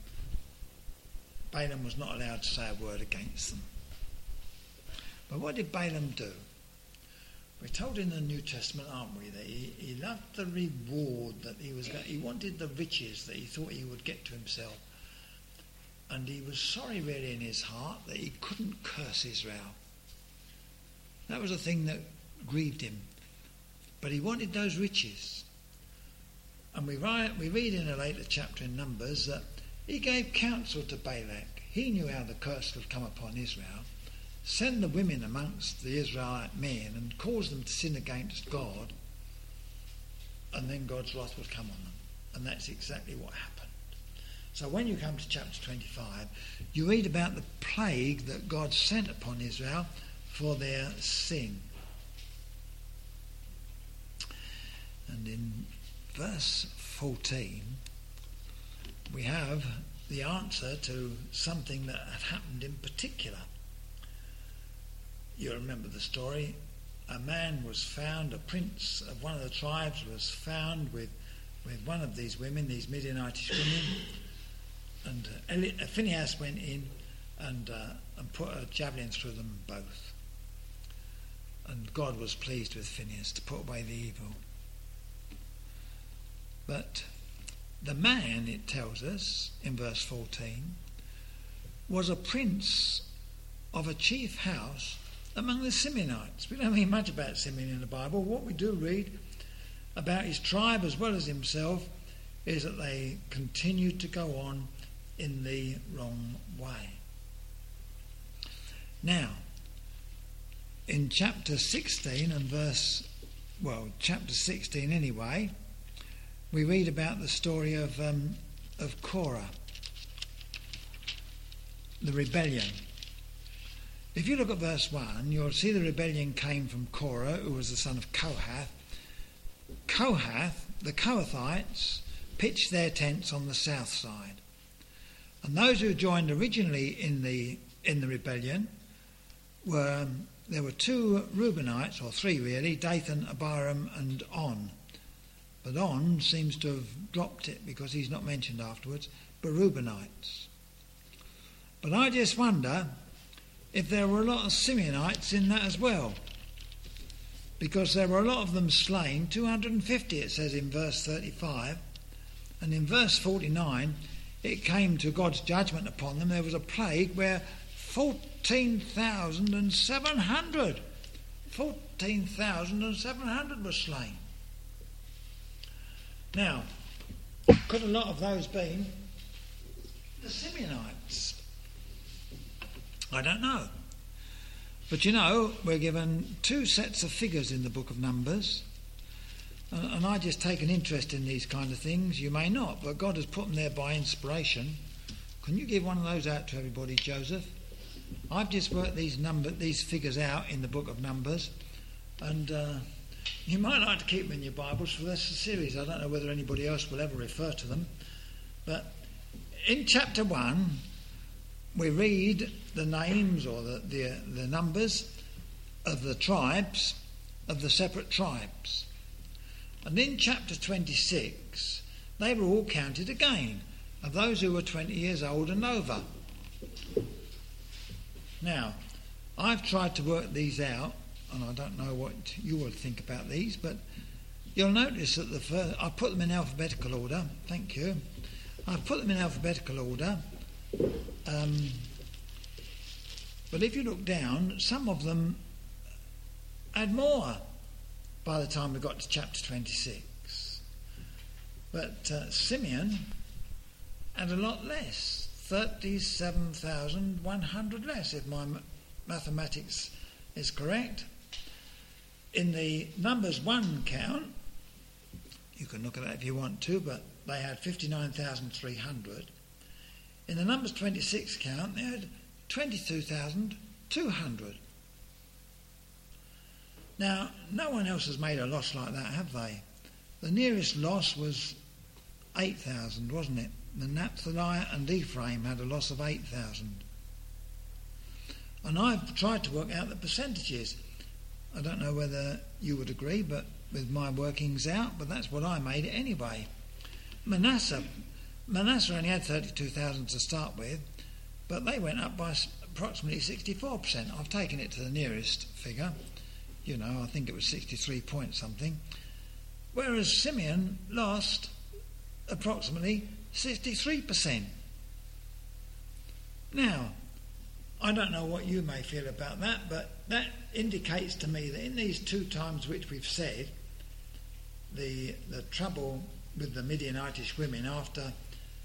Balaam was not allowed to say a word against them. But what did Balaam do? We're told in the New Testament, aren't we, that he loved the reward that he wanted the riches that he thought he would get to himself. And he was sorry really in his heart that he couldn't curse Israel. That was a thing that grieved him. But he wanted those riches. And we read in a later chapter in Numbers that he gave counsel to Balak. He knew how the curse would come upon Israel. Send the women amongst the Israelite men and cause them to sin against God, and then God's wrath would come on them. And that's exactly what happened. So when you come to chapter 25, you read about the plague that God sent upon Israel for their sin. And in verse 14, we have the answer to something that had happened in particular. You remember the story. A man was found, a prince of one of the tribes was found with one of these women, these Midianitish women, and Phinehas went in and put a javelin through them both. and God was pleased with Phinehas to put away the evil. But the man, it tells us in verse 14, was a prince of a chief house among the Simeonites. We don't read much about Simeon in the Bible. What we do read about his tribe as well as himself is that they continued to go on in the wrong way. Now, in chapter 16 and chapter 16 anyway, we read about the story of Korah, the rebellion. If you look at verse 1, you'll see the rebellion came from Korah, who was the son of Kohath. The Kohathites, pitched their tents on the south side. And those who joined originally in the rebellion there were two Reubenites, or three really, Dathan, Abiram and On. But On seems to have dropped it because he's not mentioned afterwards, but Reubenites. But I just wonder if there were a lot of Simeonites in that as well, because there were a lot of them slain, 250 it says in verse 35, and in verse 49 it came to God's judgment upon them. There was a plague where 14,700 were slain. Now, could a lot of those been the Simeonites? I don't know. But you know, we're given two sets of figures in the book of Numbers, and I just take an interest in these kind of things. You may not, but God has put them there by inspiration. Can you give one of those out to everybody, Joseph? I've just worked these figures out in the book of Numbers, and you might like to keep them in your Bibles for this series. I don't know whether anybody else will ever refer to them, but in chapter 1 we read the names or the numbers of the tribes, of the separate tribes. And in chapter 26, they were all counted again, of those who were 20 years old and over. Now, I've tried to work these out, and I don't know what you will think about these, but you'll notice that I put them in alphabetical order. Thank you. I've put them in alphabetical order. But if you look down, some of them had more by the time we got to chapter 26. But Simeon had a lot less, 37,100 less, if my mathematics is correct. In the Numbers 1 count, you can look at that if you want to, but they had 59,300. In the Numbers 26 count, they had 22,200. Now, no one else has made a loss like that, have they? The nearest loss was 8,000, wasn't it? The Naphtali and Ephraim had a loss of 8,000. And I've tried to work out the percentages. I don't know whether you would agree, but with my workings out, but that's what I made it anyway. Manasseh only had 32,000 to start with, but they went up by approximately 64%. I've taken it to the nearest figure. You know, I think it was 63 point something. Whereas Simeon lost approximately 63%. Now, I don't know what you may feel about that, but that indicates to me that in these two times which we've said, the trouble with the Midianitish women after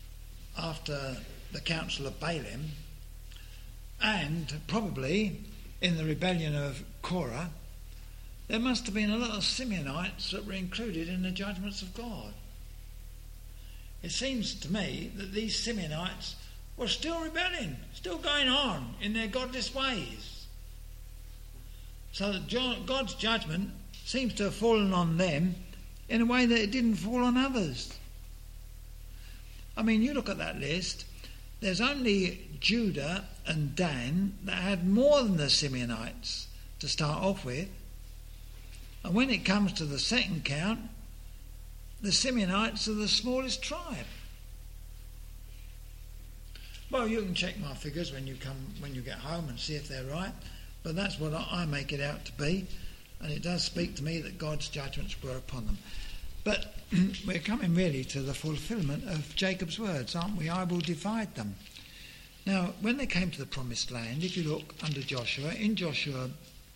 the council of Balaam, and probably in the rebellion of Korah, there must have been a lot of Simeonites that were included in the judgments of God. It seems to me that these Simeonites were still rebelling, still going on in their godless ways. So that God's judgment seems to have fallen on them in a way that it didn't fall on others. I mean, you look at that list, there's only Judah and Dan that had more than the Simeonites to start off with. And when it comes to the second count, the Simeonites are the smallest tribe. Well, you can check my figures when you get home and see if they're right, but that's what I make it out to be. And it does speak to me that God's judgments were upon them. But we're coming really to the fulfilment of Jacob's words, aren't we? I will divide them. Now, when they came to the promised land, if you look under Joshua, in Joshua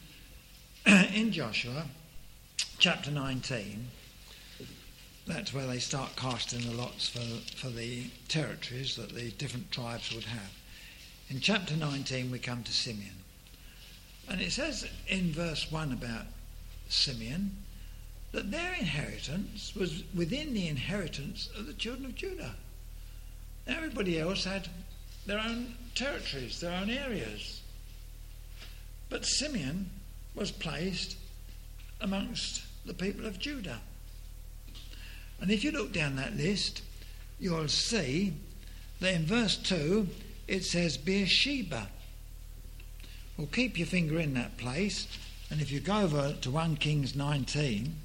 chapter 19, that's where they start casting the lots for the territories that the different tribes would have. In chapter 19 we come to Simeon. And it says in verse 1 about Simeon that their inheritance was within the inheritance of the children of Judah. Everybody else had their own territories, their own areas. But Simeon was placed amongst the people of Judah. And if you look down that list, you'll see that in verse 2 it says Beersheba. Well, keep your finger in that place, and if you go over to 1 Kings 19,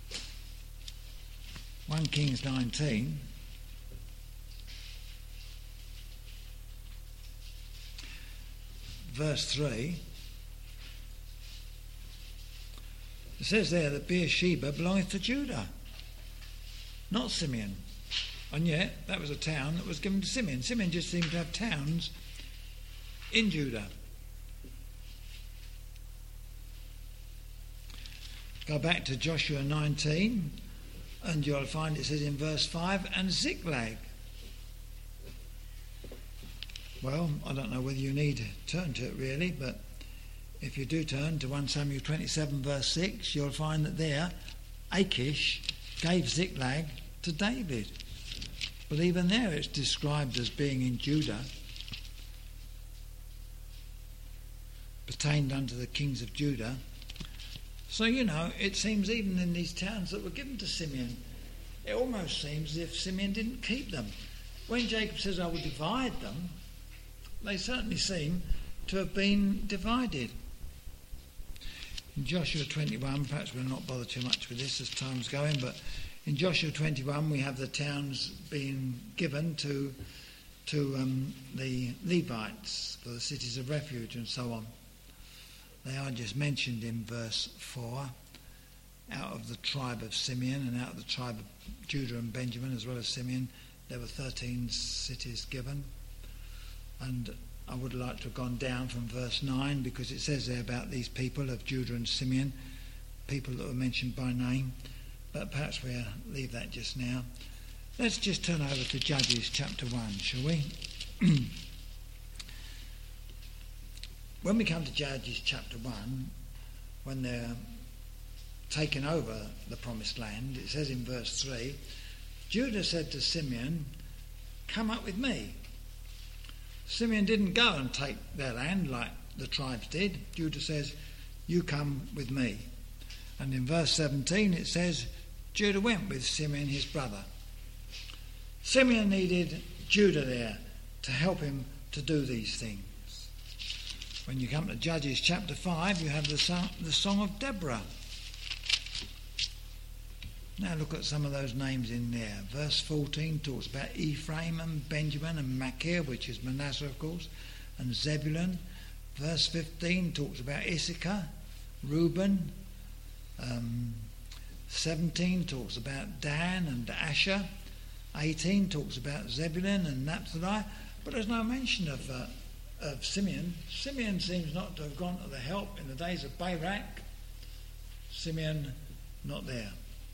verse 3, it says there that Beersheba belongeth to Judah, not Simeon. And yet, that was a town that was given to Simeon. Simeon just seemed to have towns in Judah. Go back to Joshua 19, and you'll find it says in verse 5, and Ziklag. Well, I don't know whether you need to turn to it really, but if you do turn to 1 Samuel 27 verse 6, you'll find that there Achish gave Ziklag to David. But even there it's described as being in Judah, pertained unto the kings of Judah. So, it seems even in these towns that were given to Simeon, it almost seems as if Simeon didn't keep them. When Jacob says, I will divide them, they certainly seem to have been divided. In Joshua 21, perhaps we'll not bother too much with this as time's going, but in Joshua 21 we have the towns being given to the Levites for the cities of refuge and so on. They are just mentioned in verse 4, out of the tribe of Simeon and out of the tribe of Judah and Benjamin as well as Simeon, there were 13 cities given. And I would like to have gone down from verse 9 because it says there about these people of Judah and Simeon, people that were mentioned by name, but perhaps we'll leave that just now. Let's just turn over to Judges chapter 1, shall we? When we come to Judges chapter 1, when they're taken over the promised land, it says in verse 3, Judah said to Simeon, come up with me. Simeon didn't go and take their land like the tribes did. Judah says, you come with me. And in verse 17 it says, Judah went with Simeon his brother. Simeon needed Judah there to help him to do these things. When you come to Judges chapter 5, you have the Song of Deborah. Now look at some of those names in there. Verse 14 talks about Ephraim and Benjamin and Machir, which is Manasseh, of course, and Zebulun. Verse 15 talks about Issachar, Reuben. 17 talks about Dan and Asher. 18 talks about Zebulun and Naphtali. But there's no mention of Simeon. Simeon seems not to have gone to the help in the days of Barak. Simeon not there.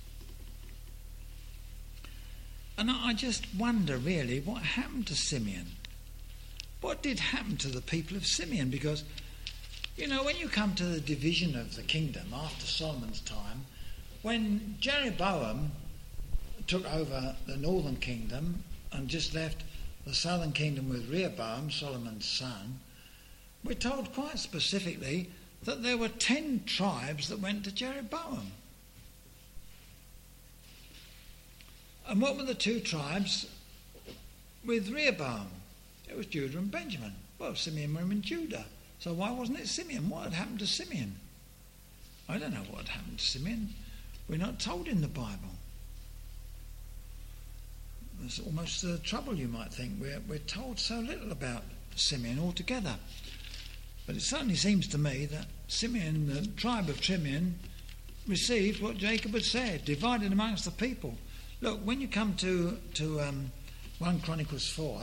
And I just wonder really what happened to Simeon. What did happen to the people of Simeon? Because, when you come to the division of the kingdom after Solomon's time, when Jeroboam took over the northern kingdom and just left the southern kingdom with Rehoboam, Solomon's son, we're told quite specifically that there were 10 tribes that went to Jeroboam. And what were the 2 tribes with Rehoboam? It was Judah and Benjamin. Well, Simeon were in Judah. So why wasn't it Simeon? What had happened to Simeon? I don't know what had happened to Simeon. We're not told in the Bible. There's almost the trouble, you might think. We're told so little about Simeon altogether. But it certainly seems to me that Simeon, the tribe of Simeon, received what Jacob had said, divided amongst the people. Look, when you come to 1 Chronicles 4,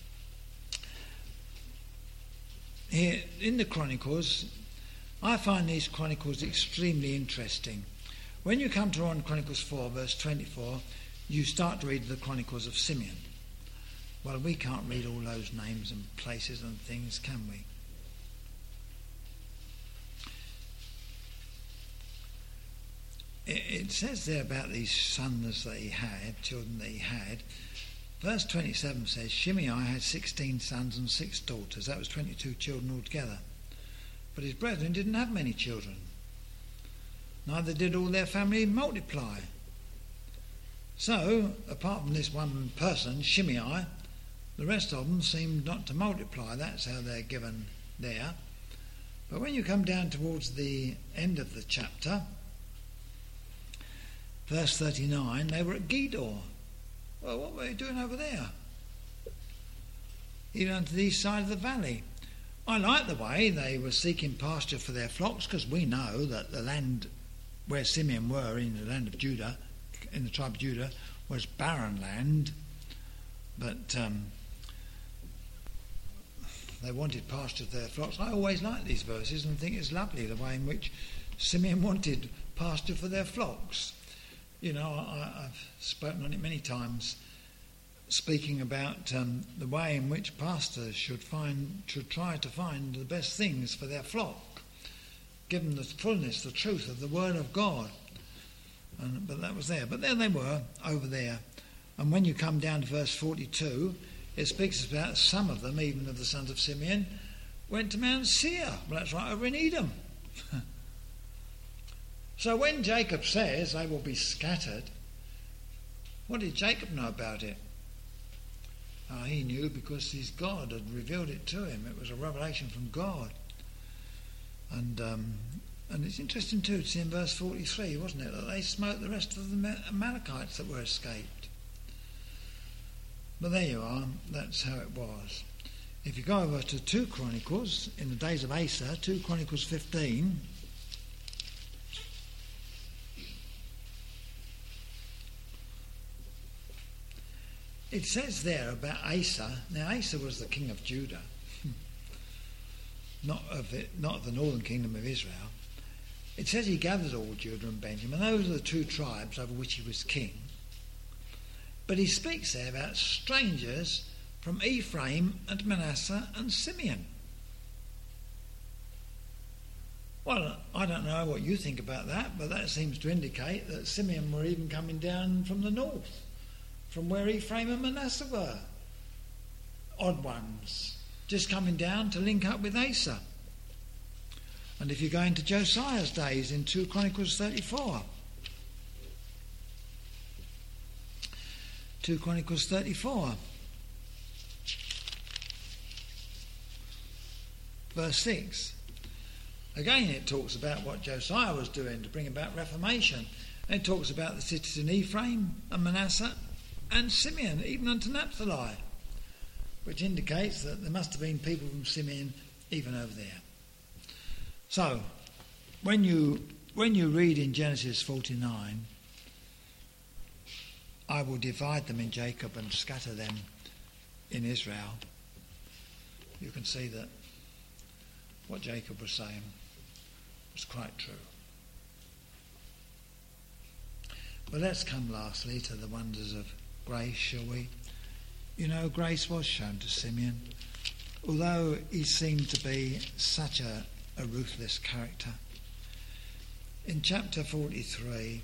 here in the Chronicles, I find these Chronicles extremely interesting. When you come to 1 Chronicles 4, verse 24, you start to read the Chronicles of Simeon. Well, we can't read all those names and places and things, can we? It says there about these sons that he had, children that he had. Verse 27 says, Shimei had 16 sons and 6 daughters. That was 22 children altogether. But his brethren didn't have many children. Neither did all their family multiply. So, apart from this one person, Shimei, the rest of them seemed not to multiply. That's how they're given there. But when you come down towards the end of the chapter, verse 39, they were at Gedor. Well, what were they doing over there? Even onto the east side of the valley. I like the way they were seeking pasture for their flocks, because we know that the land where Simeon were in the land of Judah, in the tribe of Judah, was barren land. But they wanted pasture for their flocks. I always like these verses and think it's lovely the way in which Simeon wanted pasture for their flocks. You know, I've spoken on it many times, speaking about the way in which pastors should try to find the best things for their flock, give them the fullness, the truth of the Word of God. But that was there. But there they were, over there. And when you come down to verse 42, it speaks about some of them, even of the sons of Simeon, went to Mount Seir. Well, that's right over in Edom. So when Jacob says they will be scattered, what did Jacob know about it? He knew because his God had revealed it to him. It was a revelation from God. And it's interesting too to see in verse 43, wasn't it, that they smote the rest of the Amalekites that were escaped. But there you are, that's how it was. If you go over to 2 Chronicles, in the days of Asa, 2 Chronicles 15, it says there about Asa. Now, Asa was the king of Judah, not of the northern kingdom of Israel. It says he gathered all Judah and Benjamin. Those are the 2 tribes over which he was king. But he speaks there about strangers from Ephraim and Manasseh and Simeon. Well, I don't know what you think about that, but that seems to indicate that Simeon were even coming down from the north, from where Ephraim and Manasseh were. Odd ones, just coming down to link up with Asa. And if you go into Josiah's days in 2 Chronicles 34, 2 Chronicles 34, verse 6, again it talks about what Josiah was doing to bring about reformation. And it talks about the cities in Ephraim and Manasseh and Simeon, even unto Naphtali, which indicates that there must have been people from Simeon even over there. So, when you read in Genesis 49, I will divide them in Jacob and scatter them in Israel, you can see that what Jacob was saying was quite true. But let's come lastly to the wonders of grace, shall we? You know, grace was shown to Simeon, although he seemed to be such a ruthless character. In chapter 43,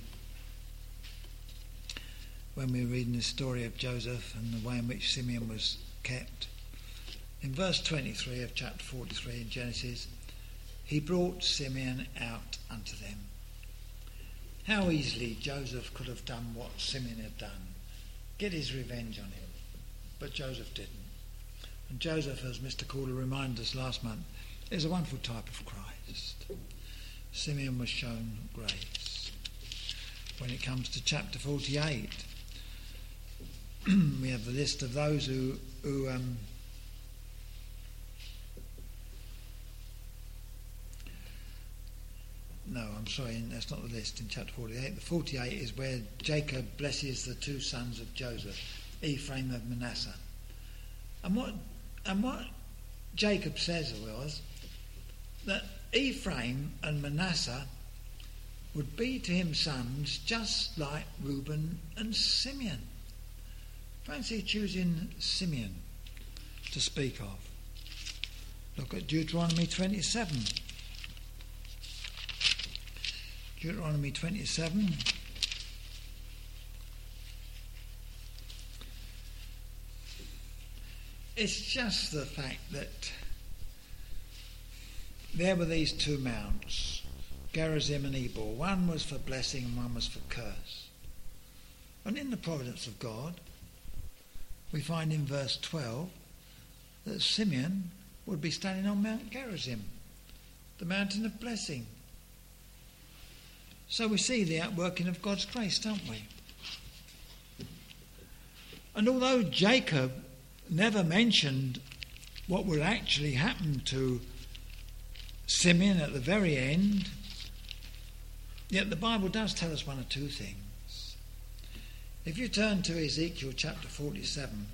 when we're reading the story of Joseph and the way in which Simeon was kept, in verse 23 of chapter 43 in Genesis, he brought Simeon out unto them. How easily Joseph could have done what Simeon had done, get his revenge on him, but Joseph didn't. And Joseph, as Mr. Calder reminded us last month, is a wonderful type of Christ. Simeon was shown grace. When it comes to chapter 48, we have the list of those who no, I'm that's not the list in chapter 48. The 48 is where Jacob blesses the two sons of Joseph, Ephraim and Manasseh. And what Jacob says was that Ephraim and Manasseh would be to him sons just like Reuben and Simeon. Fancy choosing Simeon to speak of. Look at Deuteronomy 27. Deuteronomy 27. It's just the fact that there were these two mounts, Gerizim and Ebal. One was for blessing and one was for curse. And in the providence of God, we find in verse 12 that Simeon would be standing on Mount Gerizim, the mountain of blessing. So we see the outworking of God's grace, don't we? And although Jacob never mentioned what would actually happen to Simeon at the very end, yet the Bible does tell us one or two things. If you turn to Ezekiel chapter 47,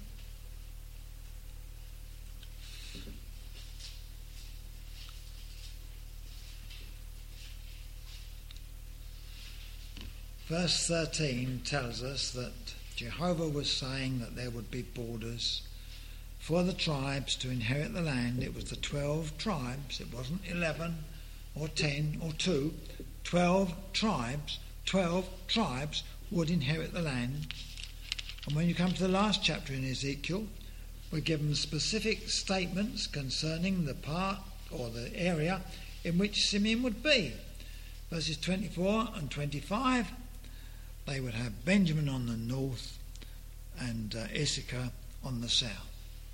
verse 13 tells us that Jehovah was saying that there would be borders for the tribes to inherit the land. It was the 12 tribes. It wasn't 11 or 10 or 2. 12 tribes. 12 tribes would inherit the land. And when you come to the last chapter in Ezekiel, we're given specific statements concerning the part or the area in which Simeon would be. Verses 24 and 25, they would have Benjamin on the north and Issachar on the south.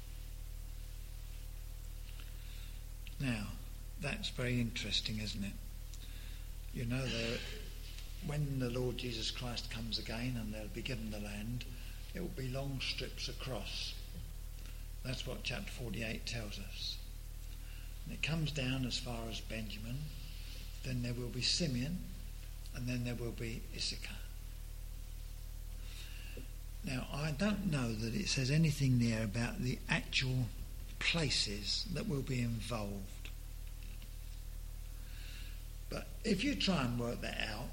Now, that's very interesting, isn't it? You know, when the Lord Jesus Christ comes again and they'll be given the land, it will be long strips across. That's what chapter 48 tells us. And it comes down as far as Benjamin, then there will be Simeon, and then there will be Issachar. Now, I don't know that it says anything there about the actual places that will be involved. But if you try and work that out,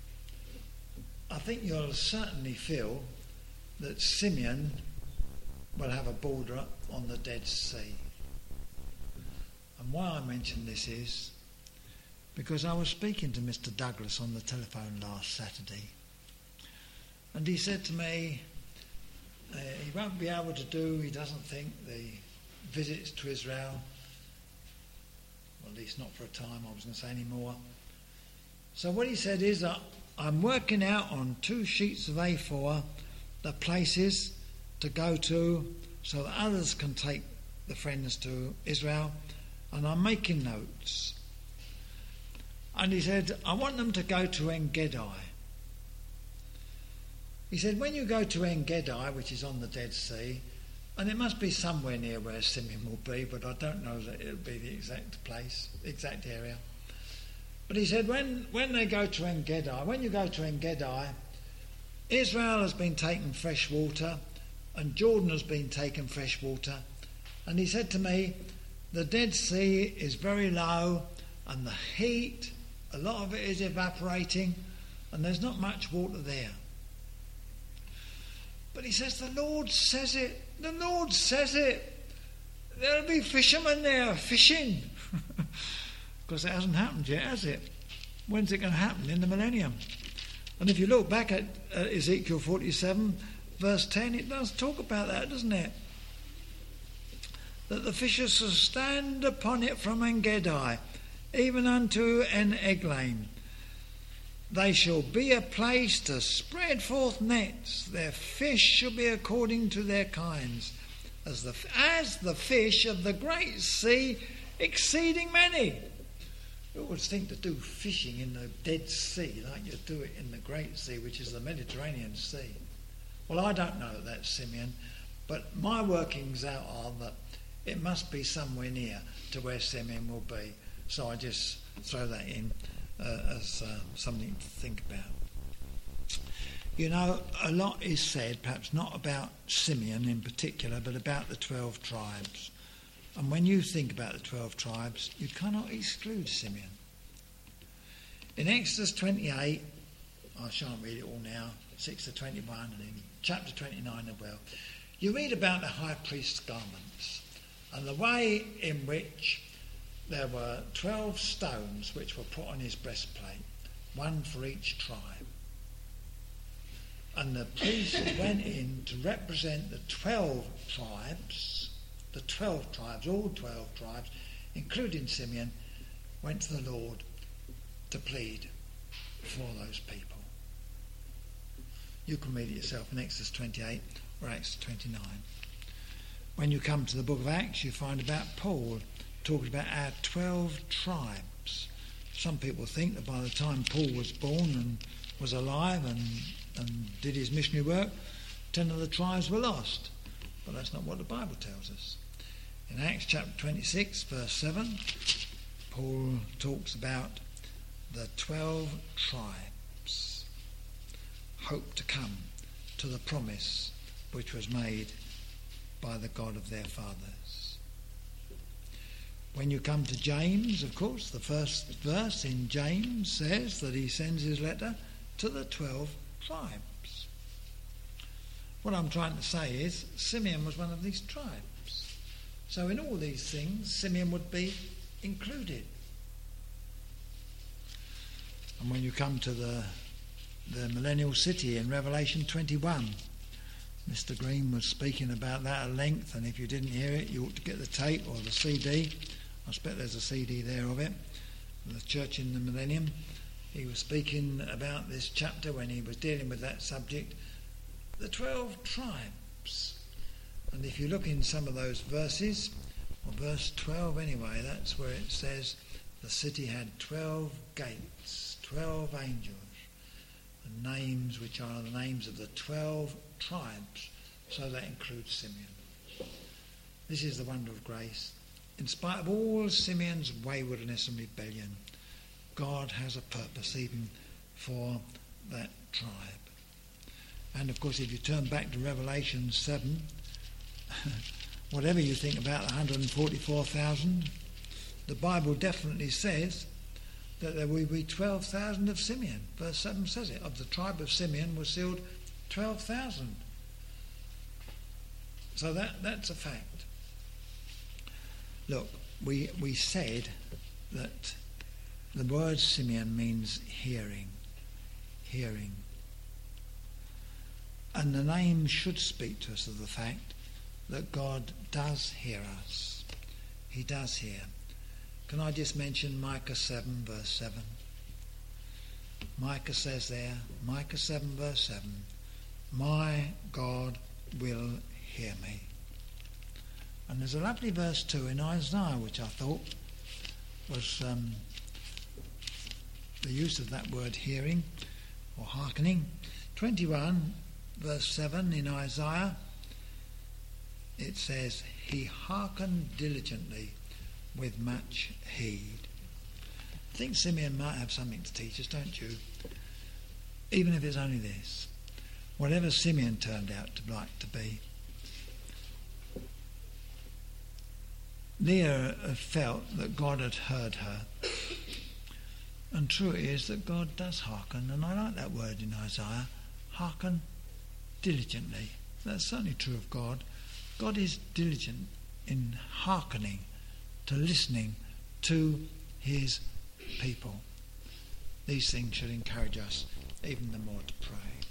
I think you'll certainly feel that Simeon will have a border on the Dead Sea. And why I mention this is because I was speaking to Mr. Douglas on the telephone last Saturday, and he said to me he won't be able to do, he doesn't think, the visits to Israel, well, at least not for a time, I was going to say any more. So what he said is that I'm working out on 2 sheets of A4 the places to go to so that others can take the friends to Israel, and I'm making notes. And he said, I want them to go to En-Gedi. He said, when you go to En-Gedi, which is on the Dead Sea, and it must be somewhere near where Simeon will be, but I don't know that it'll be the exact place, exact area. But he said, when they go to En-Gedi, when you go to En-Gedi, Israel has been taken fresh water, and Jordan has been taken fresh water. And he said to me, the Dead Sea is very low, and the heat, a lot of it is evaporating, and there's not much water there. But he says, the Lord says it. The Lord says it. There'll be fishermen there fishing. Because it hasn't happened yet, has it? When's it going to happen? In the millennium. And if you look back at Ezekiel 47, verse 10, it does talk about that, doesn't it? That the fishers shall stand upon it from En-Gedi, even unto En-Eglaim. They shall be a place to spread forth nets. Their fish shall be according to their kinds, as the fish of the great sea, exceeding many. You always think to do fishing in the Dead Sea like you do it in the Great Sea, which is the Mediterranean Sea. Well, I don't know that that's Simeon, but my workings out are that it must be somewhere near to where Simeon will be. So I just throw that in as something to think about. You know, a lot is said, perhaps not about Simeon in particular, but about the 12 tribes. And when you think about the 12 tribes, you cannot exclude Simeon. In Exodus 28, I shan't read it all now, 6 to 21 and in chapter 29 as well, you read about the high priest's garments and the way in which there were 12 stones which were put on his breastplate, one for each tribe. And the priest went in to represent the 12 tribes, all 12 tribes, including Simeon, went to the Lord to plead for those people. You can read it yourself in Exodus 28 or Acts 29. When you come to the book of Acts, you find about Paul talking about our 12 tribes. Some people think that by the time Paul was born and was alive and did his missionary work, 10 of the tribes were lost. But that's not what the Bible tells us. In Acts chapter 26, verse 7, Paul talks about the 12 tribes hope to come to the promise which was made by the God of their fathers. When you come to James, of course, the first verse in James says that he sends his letter to the 12 tribes. What I'm trying to say is Simeon was one of these tribes. So in all these things, Simeon would be included. And when you come to the millennial city in Revelation 21, Mr. Green was speaking about that at length, and if you didn't hear it, you ought to get the tape or the CD. I expect there's a CD there of it, The Church in the Millennium. He was speaking about this chapter when he was dealing with that subject, the 12 tribes. And if you look in some of those verses, or verse 12 anyway, that's where it says the city had 12 gates, 12 angels, and names which are the names of the 12 tribes, so that includes Simeon. This is the wonder of grace. In spite of all Simeon's waywardness and rebellion, God has a purpose even for that tribe. And of course, if you turn back to Revelation 7, whatever you think about the 144,000, the Bible definitely says that there will be 12,000 of Simeon. Verse 7 says it. Of the tribe of Simeon were sealed 12,000. So that's a fact. Look, we said that the word Simeon means hearing. And the name should speak to us of the fact that God does hear us. He does hear. Can I just mention Micah 7 verse 7? Micah says there, Micah 7 verse 7, my God will hear me. And there's a lovely verse too in Isaiah which I thought was the use of that word hearing or hearkening. 21 verse 7 in Isaiah, it says, he hearkened diligently with much heed. I think Simeon might have something to teach us, don't you? Even if it's only this. Whatever Simeon turned out to like to be, Leah felt that God had heard her. And true it is that God does hearken, and I like that word in Isaiah, hearken diligently. That's certainly true of God. God is diligent in hearkening, to listening to his people. These things should encourage us even the more to pray.